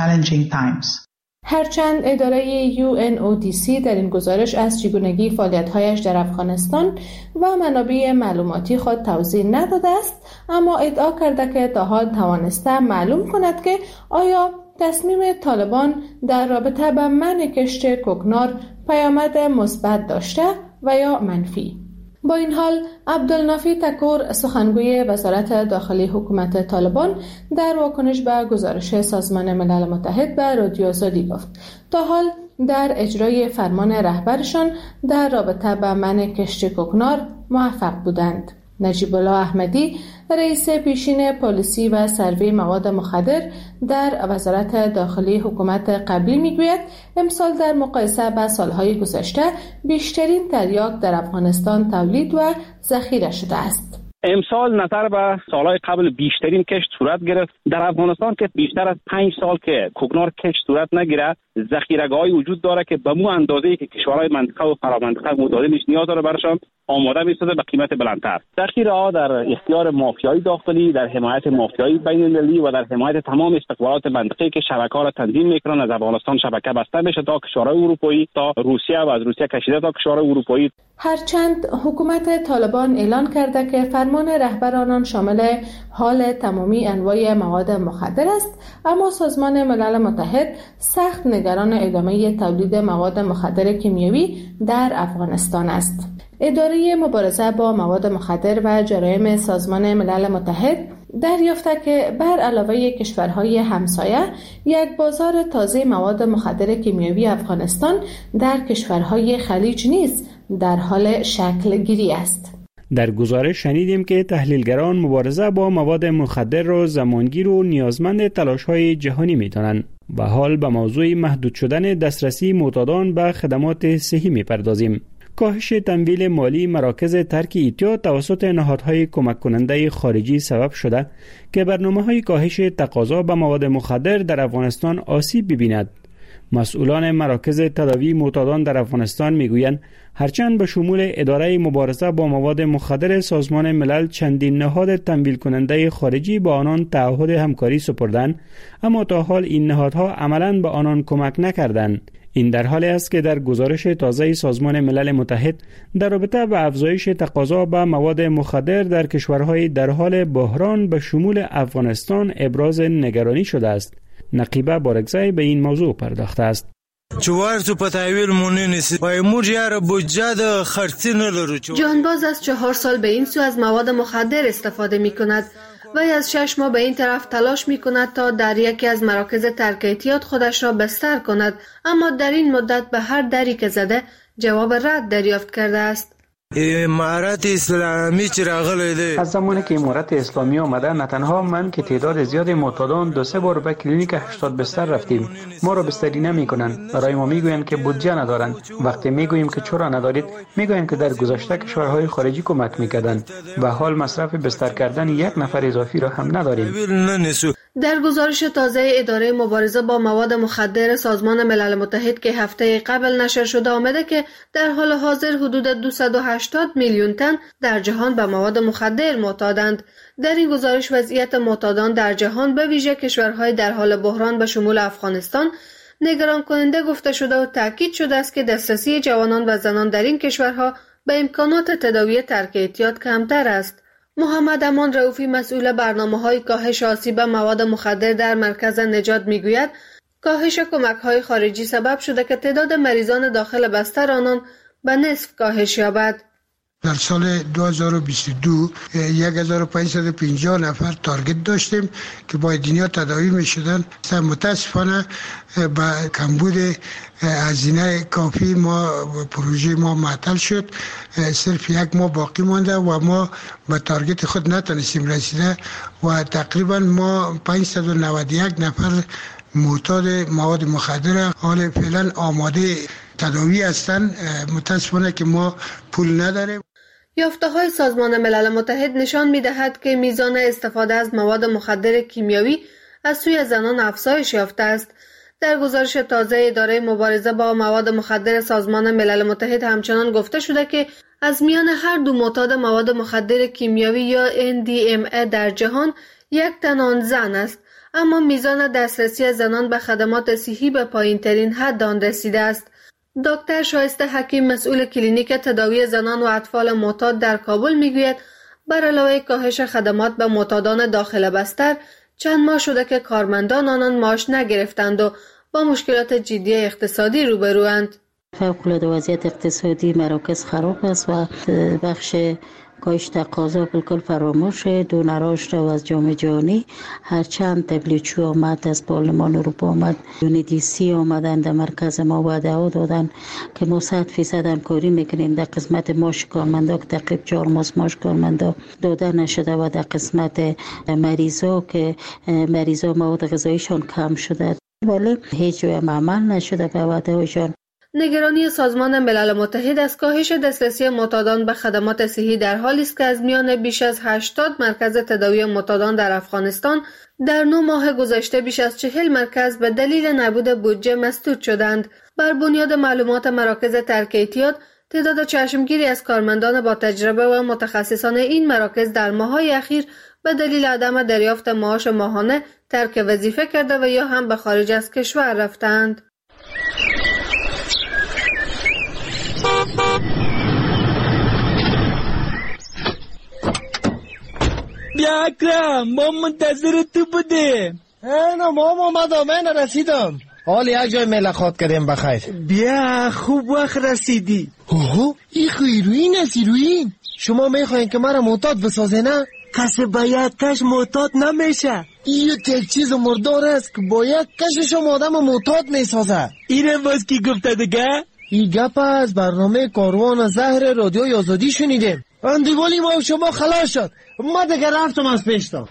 هرچند اداره UNODC در این گزارش از چگونگی فعالیت‌هایش در افغانستان و منابع معلوماتی خود توضیح نداده است، اما ادعا کرده که تا حال توانسته معلوم کند که آیا تصمیم طالبان در رابطه با منع کشت کوکنار پیامد مثبت داشته و یا منفی. با این حال عبدالنافی تکور سخنگوی وزارت داخلی حکومت طالبان در واکنش به گزارش سازمان ملل متحد به رادیو آزادی گفت تا حال در اجرای فرمان رهبرشان در رابطه با منع کشت کوکنار موفق بودند. نجیب الله احمدی رئیس پیشین پالیسی و سروی مواد مخدر در وزارت داخلی حکومت قبلی میگوید امسال در مقایسه با سالهای گذشته بیشترین تریاک در افغانستان تولید و ذخیره شده است. امسال نظر به سالهای قبل بیشترین کشت صورت گرفت. در افغانستان که بیشتر از 5 سال که کوکنار کشت صورت نگیره، ذخیره‌گاهی وجود داره که به مو اندازه‌ای که کشورهای منطقه و فرامنطقه متعادلش نیاز داره برشان آماده می‌سازه به قیمت بلندتر. ذخیره‌ها در اختیار مافیای داخلی، در حمایت مافیای بین‌المللی و در حمایت تمام استخبارات منطقه‌ای که شبکه‌ها را تنظیم می‌کنند. از افغانستان شبکه بسته میشه تا کشورهای اروپایی، تا روسیه و از روسیه کشیده تا کشورهای اروپایی. هرچند حکومت طالبان اعلان کرده که فرمان رهبر آنان شامل حال تمامی انواع مواد مخدر است، اما سازمان ملل متحد سخت نگران ادامه تولید مواد مخدر کیمیایی در افغانستان است. اداره مبارزه با مواد مخدر و جرایم سازمان ملل متحد دریافته که بر علاوه کشورهای همسایه، یک بازار تازه مواد مخدر کیمیایی افغانستان در کشورهای خلیج نیز در حال شکل گیری است. در گزارش شنیدیم که تحلیلگران مبارزه با مواد مخدر را زمانگیر و نیازمند تلاش‌های جهانی می‌دانند و حال به موضوع محدود شدن دسترسی معتادان به خدمات صحی می‌پردازیم. کاهش تمویل مالی مراکز ترک ایتیا توسط نهادهای کمک کننده خارجی سبب شده که برنامه‌های کاهش تقاضا به مواد مخدر در افغانستان آسیب ببیند. مسئولان مراکز تداوی معتادان در افغانستان میگویند هرچند به شمول اداره مبارزه با مواد مخدر سازمان ملل چندین نهاد تمویل کننده خارجی با آنان تعهد همکاری سپردند، اما تا حال این نهادها عملاً به آنان کمک نکردند. این در حالی است که در گزارش تازه سازمان ملل متحد در رابطه با افزایش تقاضا به مواد مخدر در کشورهای در حال بحران به شمول افغانستان ابراز نگرانی شده است. نقیبه بارگزای به این موضوع پرداخته است. جانباز از 4 سال به این سو از مواد مخدر استفاده می کند و از 6 ماه به این طرف تلاش می کند تا در یکی از مراکز ترک اعتیاد خودش را بستر کند، اما در این مدت به هر دری که زده جواب رد دریافت کرده است. امارت اسلامی چی راغلی دی؟ از زمانی که امارت اسلامی آمده نه تنها من که تعداد زیاد معتادان 2-3 بار به کلینیک 80 بستر رفتیم، ما را بستری نمی‌کنند. برای ما میگویند که بودجه ندارند. وقتی میگوییم که چرا ندارید، میگویند که در گذشته کشورهای خارجی کمک میکردند و حال مصرف بستر کردن 1 نفر اضافی را هم نداریم. در گزارش تازه اداره مبارزه با مواد مخدر سازمان ملل متحد که هفته قبل نشر شده آمده که در حال حاضر حدود 280 میلیون تن در جهان به مواد مخدر معتادند. در این گزارش وضعیت معتادان در جهان به ویژه کشورهای در حال بحران به شمول افغانستان نگران کننده گفته شده و تاکید شده است که دسترسی جوانان و زنان در این کشورها به امکانات تداوی ترک اعتیاد کمتر است. محمد امان رؤوفی مسئول برنامه‌های کاهش آسیب مواد مخدر در مرکز نجات میگوید کاهش کمک‌های خارجی سبب شده که تعداد مریضان داخل بستر آنان به نصف کاهش یابد. در سال 2022 1550 نفر تارگت داشتیم که باید اینها تداوی می شدن. متاسفانه با کمبود هزینه کافی پروژه ما معطل شد. صرف یک ماه باقی مانده و ما به تارگت خود نتونستیم رسیده و تقریبا ما 591 نفر معتاد مواد مخدر حال فعلا آماده تداوی هستند. متاسفانه که ما پول نداریم. یافته‌های سازمان ملل متحد نشان می‌دهد که میزان استفاده از مواد مخدر کیمیایی از سوی زنان افزایش یافته است. در گزارش تازه اداره مبارزه با مواد مخدر سازمان ملل متحد همچنان گفته شده که از میان هر دو معتاد مواد مخدر کیمیایی یا NDMA در جهان یک تن آن زن است، اما میزان دسترسی زنان به خدمات صحی به پایین‌ترین حد آن رسیده است. دکتر شایسته حکیم مسئول کلینیک تداوی زنان و اطفال معتاد در کابل میگوید بر علاوه کاهش خدمات به معتادان داخل بستر چند ماه شده که کارمندان آنان معاش نگرفتند و با مشکلات جدی اقتصادی روبروند. فوق‌العاده وضعیت اقتصادی مراکز خراب است و بخش کاهش تقاضا بالکل فراموش. دونراش را از جامعه جهانی هرچند WHO آمد، از پارلمان اروپا آمد، UNDC آمدن در مرکز ما وعده ها دادن که ما 100% همکاری میکنیم در قسمت ماش کارمندا که تقریبا 4 ماه ماش کارمندا داده نشده و در قسمت مریضا که مریضا مواد غذاییشان کم شده ولی هیچ جای عمل نشده به وعده هایشان. نگرانی سازمان ملل متحد از کاهش دسترسی معتادان به خدمات صحی در حالی است که از میان بیش از 80 مرکز تداوی معتادان در افغانستان در 9 ماه گذشته بیش از 40 مرکز به دلیل نبود بودجه مسدود شدند. بر بنیاد معلومات مراکز ترک اعتیاد، تعداد چشمگیری از کارمندان با تجربه و متخصصان این مراکز در ماه‌های اخیر به دلیل عدم دریافت معاش ماهانه ترک وظیفه کرده و یا هم به خارج از کشور رفتند. بیا اکرم، ما منتظر تو بودیم. اینا ما من رسیدم. حال یک جای ملاقات کردیم بخیر. بیا خوب وقت رسیدی. اوه این خیروین است. ایروین شما میخواین که مرا معتاد بسازه نه؟ کس باید کش معتاد نمیشه. این یک چیز مردار است که باید کشش آدم معتاد میسازه. اینم باز کی گفته دیگه؟ این گپ از برنامه کاروان زهر رادیوی آزادی شنیدیم. اندیوالی ما و شما خلاص شد. ما دیگه رفتم از پیشتا.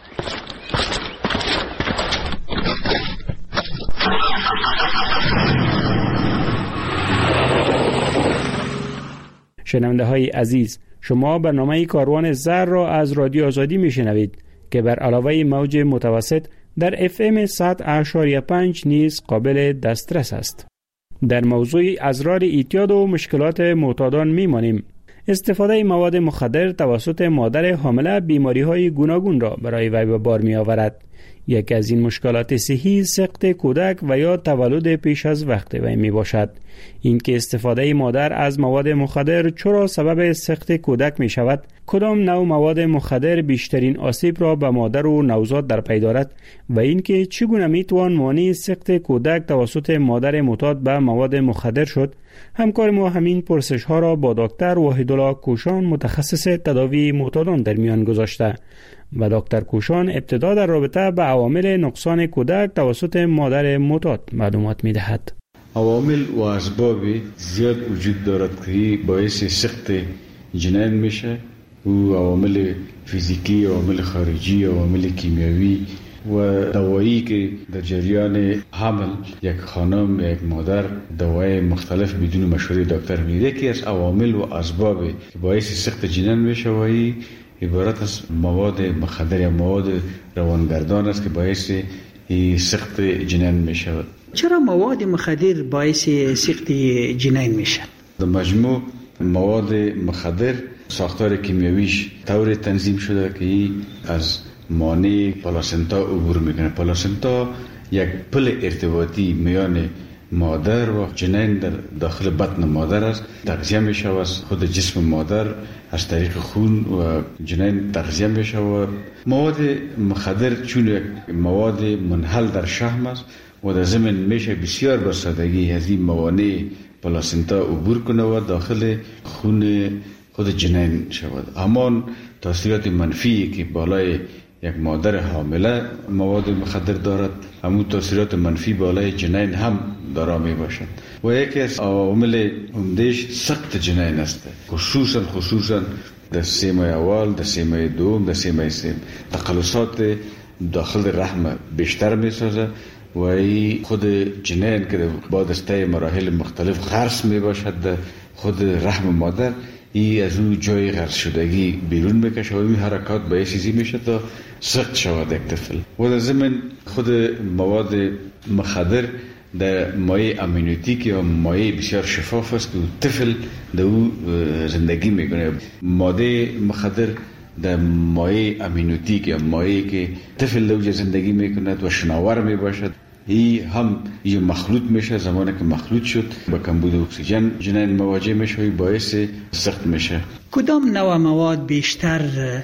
شنونده های عزیز، شما برنامه کاروان زهر را از رادیو آزادی میشنوید که بر علاوه موج متوسط در FM 100.5 نیز قابل دسترس است. در موضوع ازرار اعتیاد و مشکلات معتادان میمانیم. استفاده مواد مخدر توسط مادر حامله بیماری‌های گوناگون را برای وی به بار می‌آورد. یکی از این مشکلات صحی سقط کودک و یا تولد پیش از وقت وی میباشد. این که استفاده مادر از مواد مخدر چرا سبب سقط کودک می شود، کدام نوع مواد مخدر بیشترین آسیب را به مادر و نوزاد در پی دارد و این که چگونه می توان مانع سقط کودک توسط مادر معتاد به مواد مخدر شد، همکار ما همین پرسش ها را با دکتر وحیدالله کوشان متخصص تداوی معتادان در میان گذاشته و دکتر کوشان ابتدا در رابطه با عوامل نقصان کودک توسط مادر معتاد معلومات می دهد. عوامل و اسباب زیاد وجود دارد که باعث سقط جنین میشه و عوامل فیزیکی، عوامل خارجی، عوامل کیمیایی و دوایی که در جریان حمل یک خانم یک مادر دوای مختلف بدون مشوره دکتر میده که از عوامل و اسباب که باعث سقط جنین میشه و عبارت از مواد مخدر یا مواد روانگردان است که باعث سقط جنین می شود. چرا مواد مخدر باعث سقط جنین میشه؟ در مجموع مواد مخدر ساختار کیمیاییش طور تنظیم شده که از مانع پلاسنتا عبور میکنه. پلاسنتا یک پل ارتباطی میان مادر و جنین در داخل بطن مادر است. تغذیه میشه از خود جسم مادر از طریق خون و جنین تغذیه میشه و مواد مخدر چون یک مواد منحل در شحم است و در ضمن میشه بسیار به سادگی از این موانع پلاسنتا عبور کنه و داخل خون خود جنین شود. همان تاثیرات منفی که بالای یک مادر حامله مواد مخدر دارد، همون تاثیرات منفی بالای جنین هم دارا می باشد و یکی از عوامل عمده‌اش سقط جنین است، خصوصا در 3 ماه اول، در 3 ماه دوم، در 3 ماه سوم تقلصات داخل رحم بیشتر می سازد و ای خود جنین که بعد از طی مراحل مختلف غرس می باشد در خود رحم مادر، ای از اون جای غرس شدگی بیرون میکشه و این حرکات باعث چیزی میشه تا سقط شود یک طفل. و در ضمن خود مواد مخدر در مایع امینوتیک یا مایع بسیار شفاف است که طفل در او زندگی میکنه. ماده مخدر در مایع امینوتیک یا مایعی که طفل در او زندگی میکند و شناور میباشد، ای هم یه مخلوط میشه. زمانی که مخلوط شد با کمبود اکسیژن جنین مواجه میشه و باعث سقط میشه. کدام نوع مواد بیشتر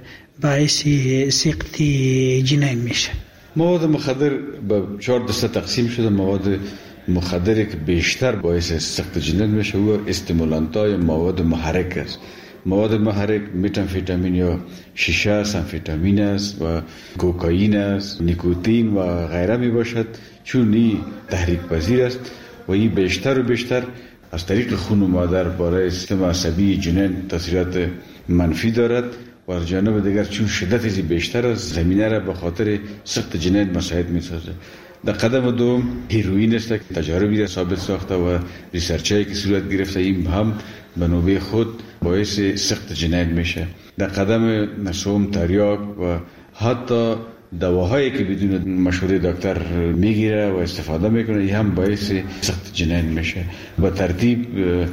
باعث سقط جنین میشه؟ مواد مخدر به 4 دسته تقسیم شده. مواد مخدری که بیشتر باعث سقط جنین میشه و استیمولانت‌های مواد محرک است. مواد محرک متامفتامین یا شیشه، سامفتامین است و کوکائین است، نیکوتین و غیره می باشد. چون این تحریک پذیر است و این بیشتر و بیشتر از طریق خون مادر برای سیستم عصبی جنین تاثیرات منفی دارد و از جانب دیگر چون شدت از بیشتر است زمینه را به خاطر سقط جنین مساعد می سازد. در قدم دوم هیروئین است که تجاربی را ثابت ساخته و ریسرچایی که صورت گرفته این هم به نوبه خود باعث سقط جنین میشه. در قدم سوم تریاک و حتی دواهایی که بدون مشوره دکتر میگیره و استفاده میکنه این هم باعث سقط جنین میشه. به ترتیب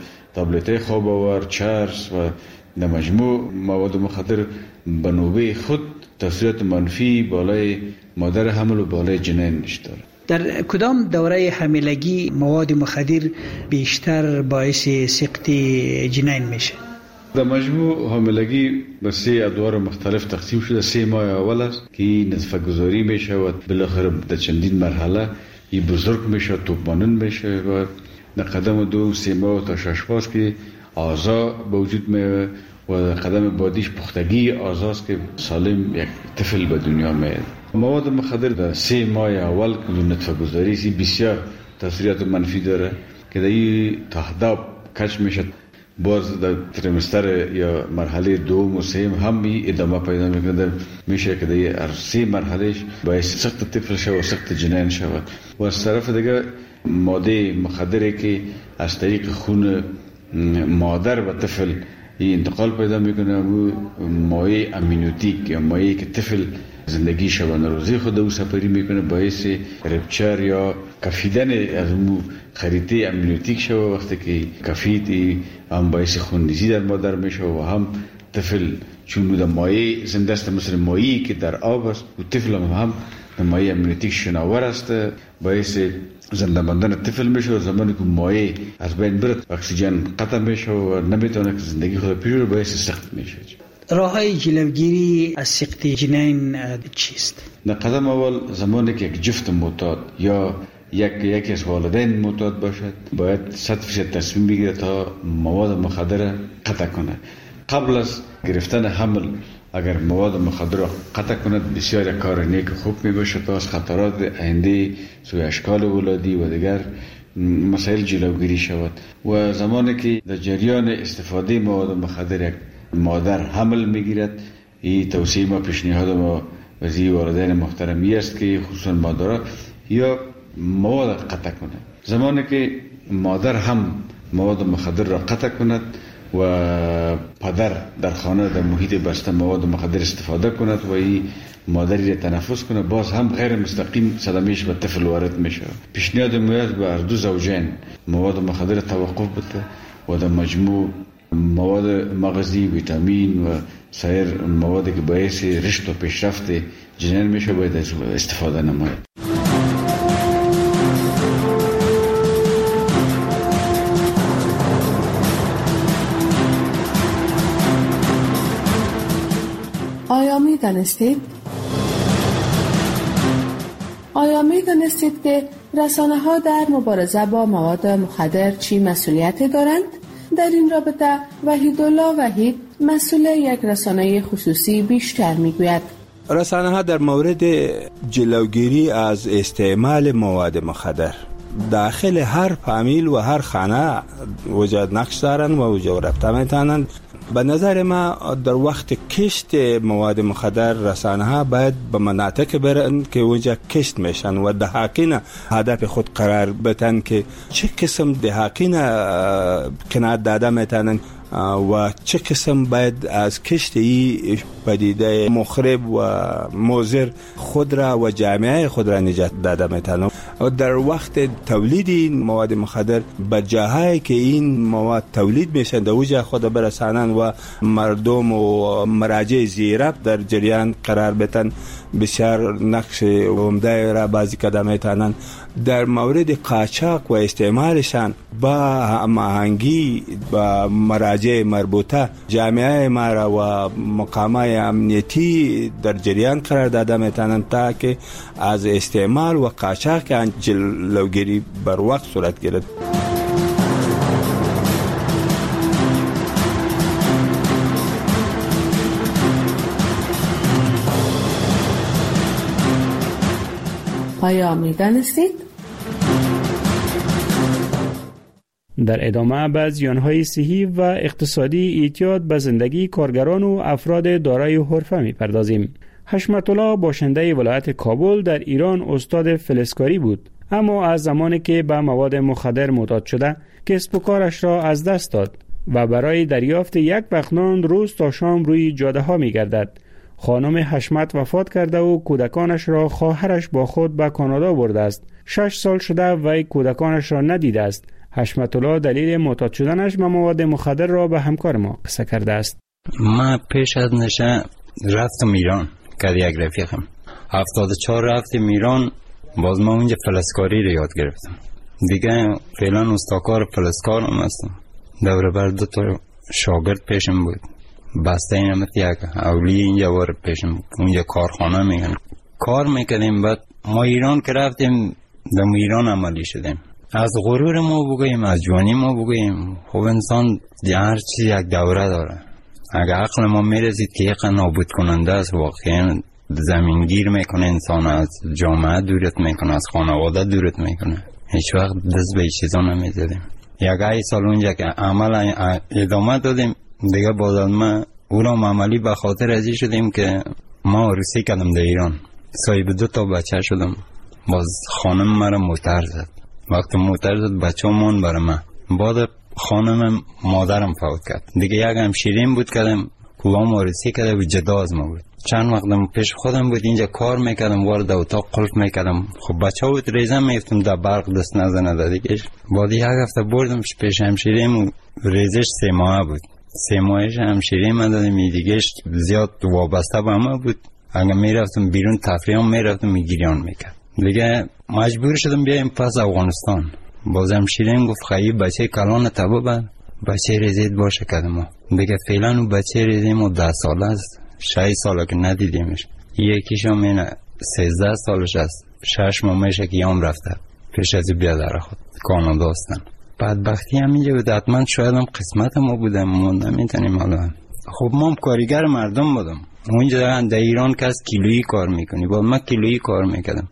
تابلت خواب آور، چرس و در مجموع مواد مخدر به نوبه خود تاثیرات منفی بالای مادر حمل و بالای جنین داره. در کدام دوره حاملگی مواد مخدر بیشتر باعث سقط جنین میشه؟ در مجموع حاملگی به 3 ادوار مختلف تقسیم شده. 3 ماه اول است که نطفه گذاری میشه و بالاخره در چندین مرحله این بزرگ میشه، توپمانون میشه و در قدم دو 3 ماه تا 6 ماه که اعضا به وجود میاد و در قدم بعدیش پختگی اعضاست که سالم یک طفل به دنیا میاد. مواد مخدر در 3 ماه اول که نطفه گذاری بسیار تاثیرات منفی داره که در این تهداب کش میشه. باز در تریمستر یا مرحله دوم و سوم هم ادامه پیدا میکنه. میشه که در هر 3 مرحلهش باعث سقط طفل شود و سقط جنین شود. و از طرف دیگه ماده مخدری که از طریق خون مادر و طفل انتقال پیدا میکنه و مایع امینوتیک یا مایعی که طفل زندگی شبانه روزی خود او سپری میکنه باعث رپچر یا کفیدن از اون خریطه امینوتیک شود. وقتی که کفید هم باعث خونریزی در مادر میشه و هم طفل چون در مایع زنده است مثل مایعی که در آب است و طفل هم مایع امینوتیک شناور است باعث زنده ماندن طفل میشه و زمانی که مایع از بین برد اکسیژن قطع میشه و نمیتونه که زندگی خود پیش رو باعث سقط میشه. راههای جلوگیری از سقط جنین چیست؟ در قدم اول زمانی که یک جفت معتاد یا یکی از والدین معتاد باشد باید 100% تصمیم بگیره تا مواد مخدر قطع کنه. قبل از گرفتن حمل اگر مواد مخدر را قطع کند بسیار کار نیک خوب می باشه تا از خطرات آینده سوی اشکال ولادی و دیگر مسائل جلوگیری شود. و زمانی که در جریان استفاده مواد مخدر یک مادر حمل میگیرد این توصیه ما پیشنهاد ما وزیر والدین محترمی است که خصوصا مادرها یا مواد قطع کند. زمانی که مادر هم مواد مخدر را قطع کند و پدر در خانه در محیط بسته مواد مخدر استفاده کند و این مادری را تنفس کنه، باز هم غیر مستقیم صدمهش به طفل وارد میشه. پیشنهاد میاد به هر دو زوجین مواد مخدر توقف بده و در مجموع مواد مغزی، ویتامین و سایر موادی که باعث رشد و پیشرفت جنین میشه باید استفاده نماید. آیا می دانستید که رسانه ها در مبارزه با مواد مخدر چی مسئولیت دارند؟ در این رابطه وحیدالله وحید مسئول یک رسانه خصوصی بیشتر می گوید. رسانه ها در مورد جلوگیری از استعمال مواد مخدر داخل هر فامیل و هر خانه وجود نقش دارند و وجود رفته میتونند. به نظر ما در وقت کشت مواد مخدر رسانه ها باید به مناطق برن که اونجا کشت میشن و دهاقین هدف خود قرار بدن که چه قسم دهاقین کنار داده میتونن و چه قسم باید از کشت ای پدیده مخرب و مضر خود را و جامعه خود را نجات داده میتونن. در وقت تولید این مواد مخدر به جاهایی که این مواد تولید میشن در اوجا خود برسانن و مردم و مراجع زیراب در جریان قرار بدن، بسیار نقش عمده را بازی کرده میتونن. در مورد قاچاق و استعمالشان با هماهنگی با مراجع مربوطه جامعه ما را و مقامات امنیتی در جریان قرار داده میتونن تا که از استعمال و قاچاق جلوگیری بر وقت صورت گیرد. آیا می‌دانستید؟ در ادامه به زیانهای صحی و اقتصادی اعتیاد به زندگی کارگران و افراد دارای حرفه می‌پردازیم. حشمت الله باشنده ولایت کابل در ایران استاد فلزکاری بود، اما از زمانی که به مواد مخدر معتاد شده کسب و کارش را از دست داد و برای دریافت یک وقت نان روز تا شام روی جاده ها می‌گردد. خانم حشمت وفات کرده و کودکانش را خواهرش با خود به کانادا برده است. 6 سال شده و کودکانش را ندیده است. حشمت الله دلیل معتاد شدنش به مواد مخدر را به همکار ما قصه کرده است. ما پیش از نشه رفتم ایران که یک رفیقم 74 رفتم ایران، باز ما اونجا فلزکاری رو یاد گرفتم. دیگه فعلا استاکار فلزکارم هستم. دوره بر 2 تا شاگرد پیشم بود. بسته اینم یک اولی اینجا وارد پیشم، اونجا کارخانه میگن کار میکنیم. بعد ما ایران که رفتیم در ایران عملی شدیم. از غرور ما بگویم، از جوانی ما بگویم، خب انسان هر چیز یک دوره داره. اگه عقل ما میرسید که یک نابود کننده است، واقعا زمینگیر میکنه، انسان از جامعه دورت میکنه، از خانواده دورت میکنه، هیچ وقت دست به چیزا نمیزدیم. یک ای سال اونجا که عمل ادامه دادیم دیگه، باز ما او را عملی به خاطر ازی شدیم که ما عروسی کردم در ایران، صاحب 2 تا بچه شدم. باز خانم مرا موتر زد، وقت موتر زد بچه مون برای من. بعد خانم مادرم فوت کرد دیگه. یک همشیرین بود کردم کلام عروسی کرده و جدا از ما بود. چند وقتم پیش خودم بود اینجا کار میکردم، وارد اتاق قلف میکردم. خب بچه ها بود ریزم میفتم در برق دست نزنه دیگه. بعد یک هفته بردم پیش همشیرین، ریزش 3 ماه بود. 3 ماهش همشیرین من دادم، دیگه زیاد وابسته به ما بود. اگه میرفتم بیرون تفریحم میرفتم میگیریان میکرد دیگه. مجبور شدم بیایم پس افغانستان. باز همشیرین گفت خیلی بچه کلان تبا بند بچه ریزید باشه کدم دیگه. فعلا اون بچه ریزیم و 10 ساله است، 6 ساله که ندیدیمش. یکیشم اینه 13 سالش است، 6 ماهشه که یام رفته پیش از بیادر خود کانادا هستن. بدبختی همینجا بود، حتما شاید هم قسمت ما بودم، ما نمیتونیم. حالا خب ما کارگر مردم بودم اونجا در ایران که از کیلویی کار میکنی، با من کیلویی کار میکردم.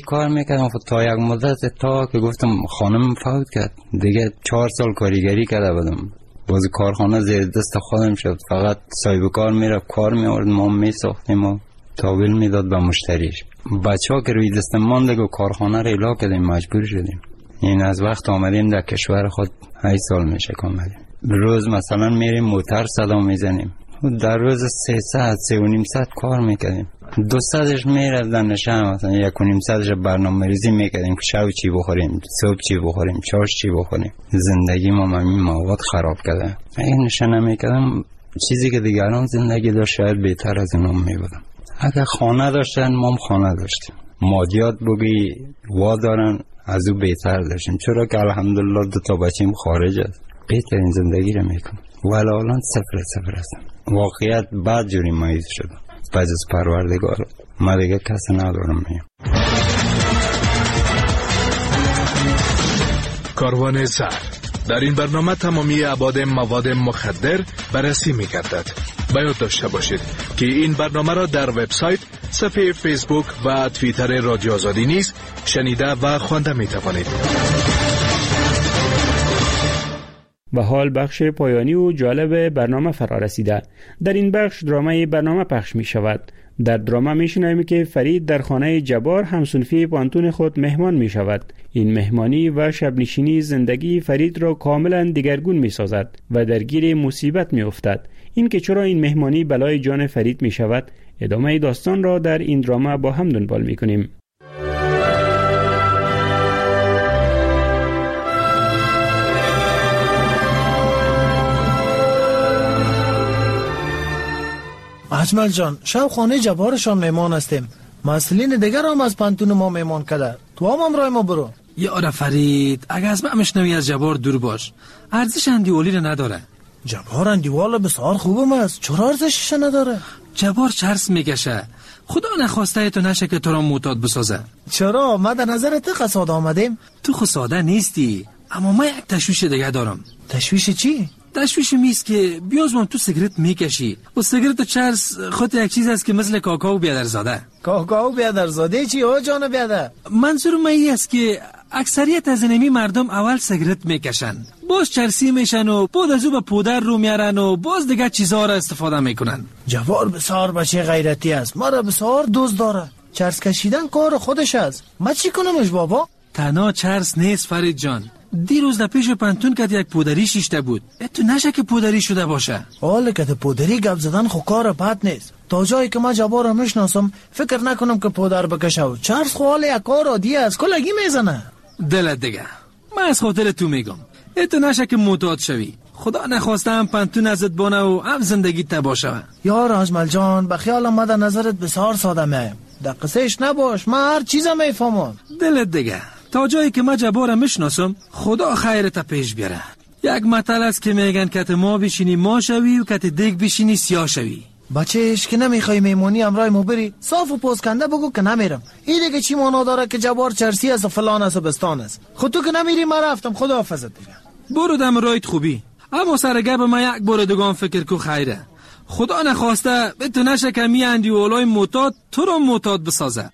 خب تا یک مدت تا که گفتم خانم فوت کرد دیگه 4 سال کارگری کرده بودم. باز کارخانه زیر دست خودم شد، فقط صاحب کار میرفت کار میورد، ما میساختیم و تحویل میداد به مشتریش. بچه ها که روی دست مانده و کارخانه رو الا کردیم، مجبور شدیم. این از وقت آمدیم در کشور خود 8 سال میشه که آمدیم. روز مثلا میریم موتر صدا میزنیم، در روز 300 3.5 کار میکردیم. 200ش میرفتن نشان، مثلا 1.5 برنامه ریزی میکردیم که شب چی بخوریم، صبح چی بخوریم، چاش چی بخوریم. زندگی ما همین مواد خراب کرده. اگه نشان نمیکردم چیزی که دیگران زندگی داشت شاید بهتر از اونم میبودم. اگه خانه داشتن ما هم خانه داشتیم، مادیات بگی وا دارن از او بهتر داشتیم، چرا که الحمدلله 2 بچیم خارج است، بهترین زندگی رو میکنم. ولی الان 0 هستم. واقعیت بعد جوری مایز شد. بعد از پروردگار ما دیگه کسی ندارم. کاروان زهر. در این برنامه تمامی ابعاد مواد مخدر بررسی می‌گردد. باید داشته باشید که این برنامه را در وبسایت، صفحه فیسبوک و توییتر رادیو آزادی نیز شنیده و خوانده می‌توانید. و حال بخش پایانی و جالب برنامه فرا رسیده. در این بخش درامه برنامه پخش می شود. در درامه می شنویم که فرید در خانه جبار همسنفی پانتون خود مهمان می شود. این مهمانی و شبنشینی زندگی فرید را کاملا دیگرگون می سازد و درگیر مصیبت می افتد. این که چرا این مهمانی بلای جان فرید می شود، ادامه داستان را در این درامه با هم دنبال می کنیم. اجمل جان، شب خانه جبارشان میمان هستیم. مسئولین دیگر هم از پانتون ما میمان کده. تو هم امرای ما برو. یاره فرید، اگه از من مشنوی از جبار دور باش. ارزش اندیوالی رو نداره. جبار اندیوال بسیار خوبم است. چرا ارزشش نداره؟ جبار چرس میکشه. خدا نخواسته تو نشه که تو را معتاد بسازه. چرا؟ ما در نظر تو قصاد آمدیم. تو خساده نیستی، اما من یک تشویش دیگه دارم. تشویش چی؟ تشویش میست که بیازمان تو سیگرت میکشی و سیگرت و چرس خود یک چیز است که مثل کاکائو بیادرزاده. کاکائو بیادرزاده چی او جان بیادر؟ منظور من این است که اکثریت از اینمی مردم اول سیگرت میکشن، باز چرسی میشن و بعد از او به پودر رو میارن و باز دیگه چیزها را استفاده میکنن. جوار بسیار بچه غیرتی است، ما را بسیار دوست داره. چرس کشیدن کار خودش است. ما چی کنمش بابا؟ تنها چرس نیست فرید جان. دیروز در پیش پانتون که یک پودری شیشته بود. تو نشه که پودری شده باشه. حالا که پودری گپ زدن خو کار بد نیست. تا جایی که ما جبار را میشناسم فکر نکنم که پودر بکشه و چرس خو حال یک کار عادی است، کلگی میزنه. دلت دیگه، من از خاطر تو میگم تو نشه که معتاد شوی. خدا نخواسته هم پانتون ازت بانه و هم زندگی تباه شوه. یار اجمل جان، به خیال ما در نظرت بسیار ساده میم. در قصهش نباش، من هر چیزم میفهمم. دلت دیگه، تا جایی که ما جبار میشناسم خدا خیرت پیش بیاره. یک مطلب است که میگن کت ما بشینی ما شوی و کت دیگ بشینی سیاه شوی. بچهش که نمیخوای میمونی امرای ما بری، صاف و پوزکنده بگو که نمیرم. این دیگه چی معنا داره که جبار چرسی است و فلان است و بستان است؟ خود تو که نمیری ما رفتم، خدا حافظت دیگه. برو دم رایت خوبی، اما سر گپ ما یک بار دگان فکر کو خیره. خدا نخواسته تو نشه که می اندی اولای معتاد تو رو معتاد بسازه.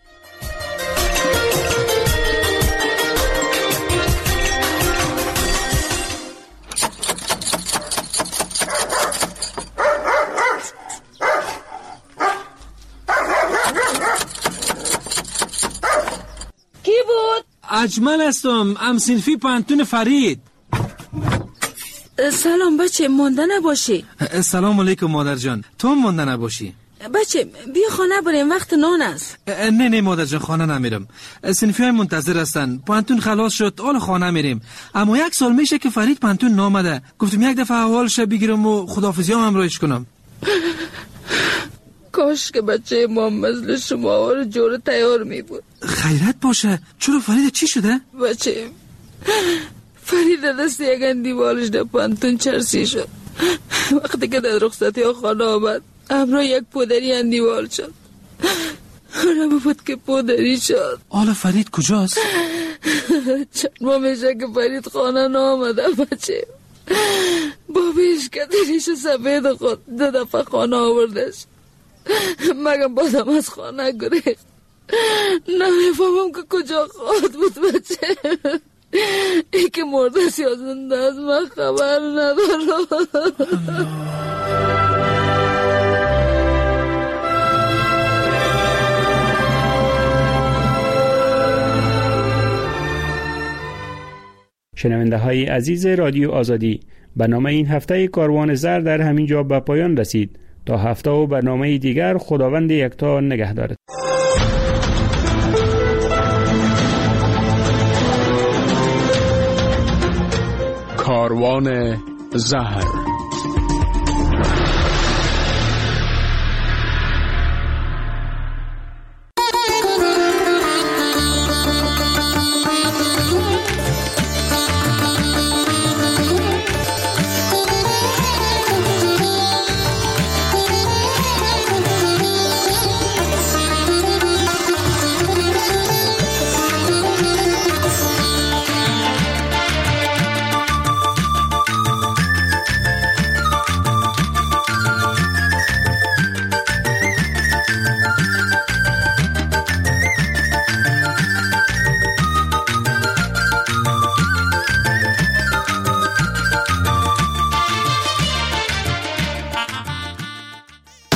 اجمل هستم، امسینفی پانتون فرید. سلام بچه، مانده نباشی. سلام علیکم مادر جان، تو مانده نباشی. بچه بیا خانه بریم، وقت نان است. نه مادر جان، خانه نمیرم. سنفی های منتظر هستن، پانتون خلاص شد، حالا خانه میریم. اما 1 سال میشه که فرید پانتون نامده. گفتم یک دفعه احوالش بگیرم و خداحافظی هم همراهش کنم. کاش که بچه ما مثل شما رو جور تیار می بود. خیرت باشه. چرا فرید چی شده؟ بچه فرید دست یک اندیوالش در پانتون چرسی شد. وقتی که در رخصتی ها خانه آمد همراه یک پودری اندیوال شد. حالا بود که پودری شد. حالا فرید کجاست؟ چند ماه میشه که فرید خانه نامده بچه. بابیش کتریش سفید خود 2 دفعه خانه آوردش. مگم بازم از خانه گریخت. نمیفهمم که کجا خواهد بود بچه. ای که مرده یا زنده از من خبر ندارم. شنونده های عزیز رادیو آزادی، برنامه این هفته کاروان زر در همین جا به پایان رسید. تا هفته و برنامه دیگر خداوند یکتا نگهدارد. کاروان زهر.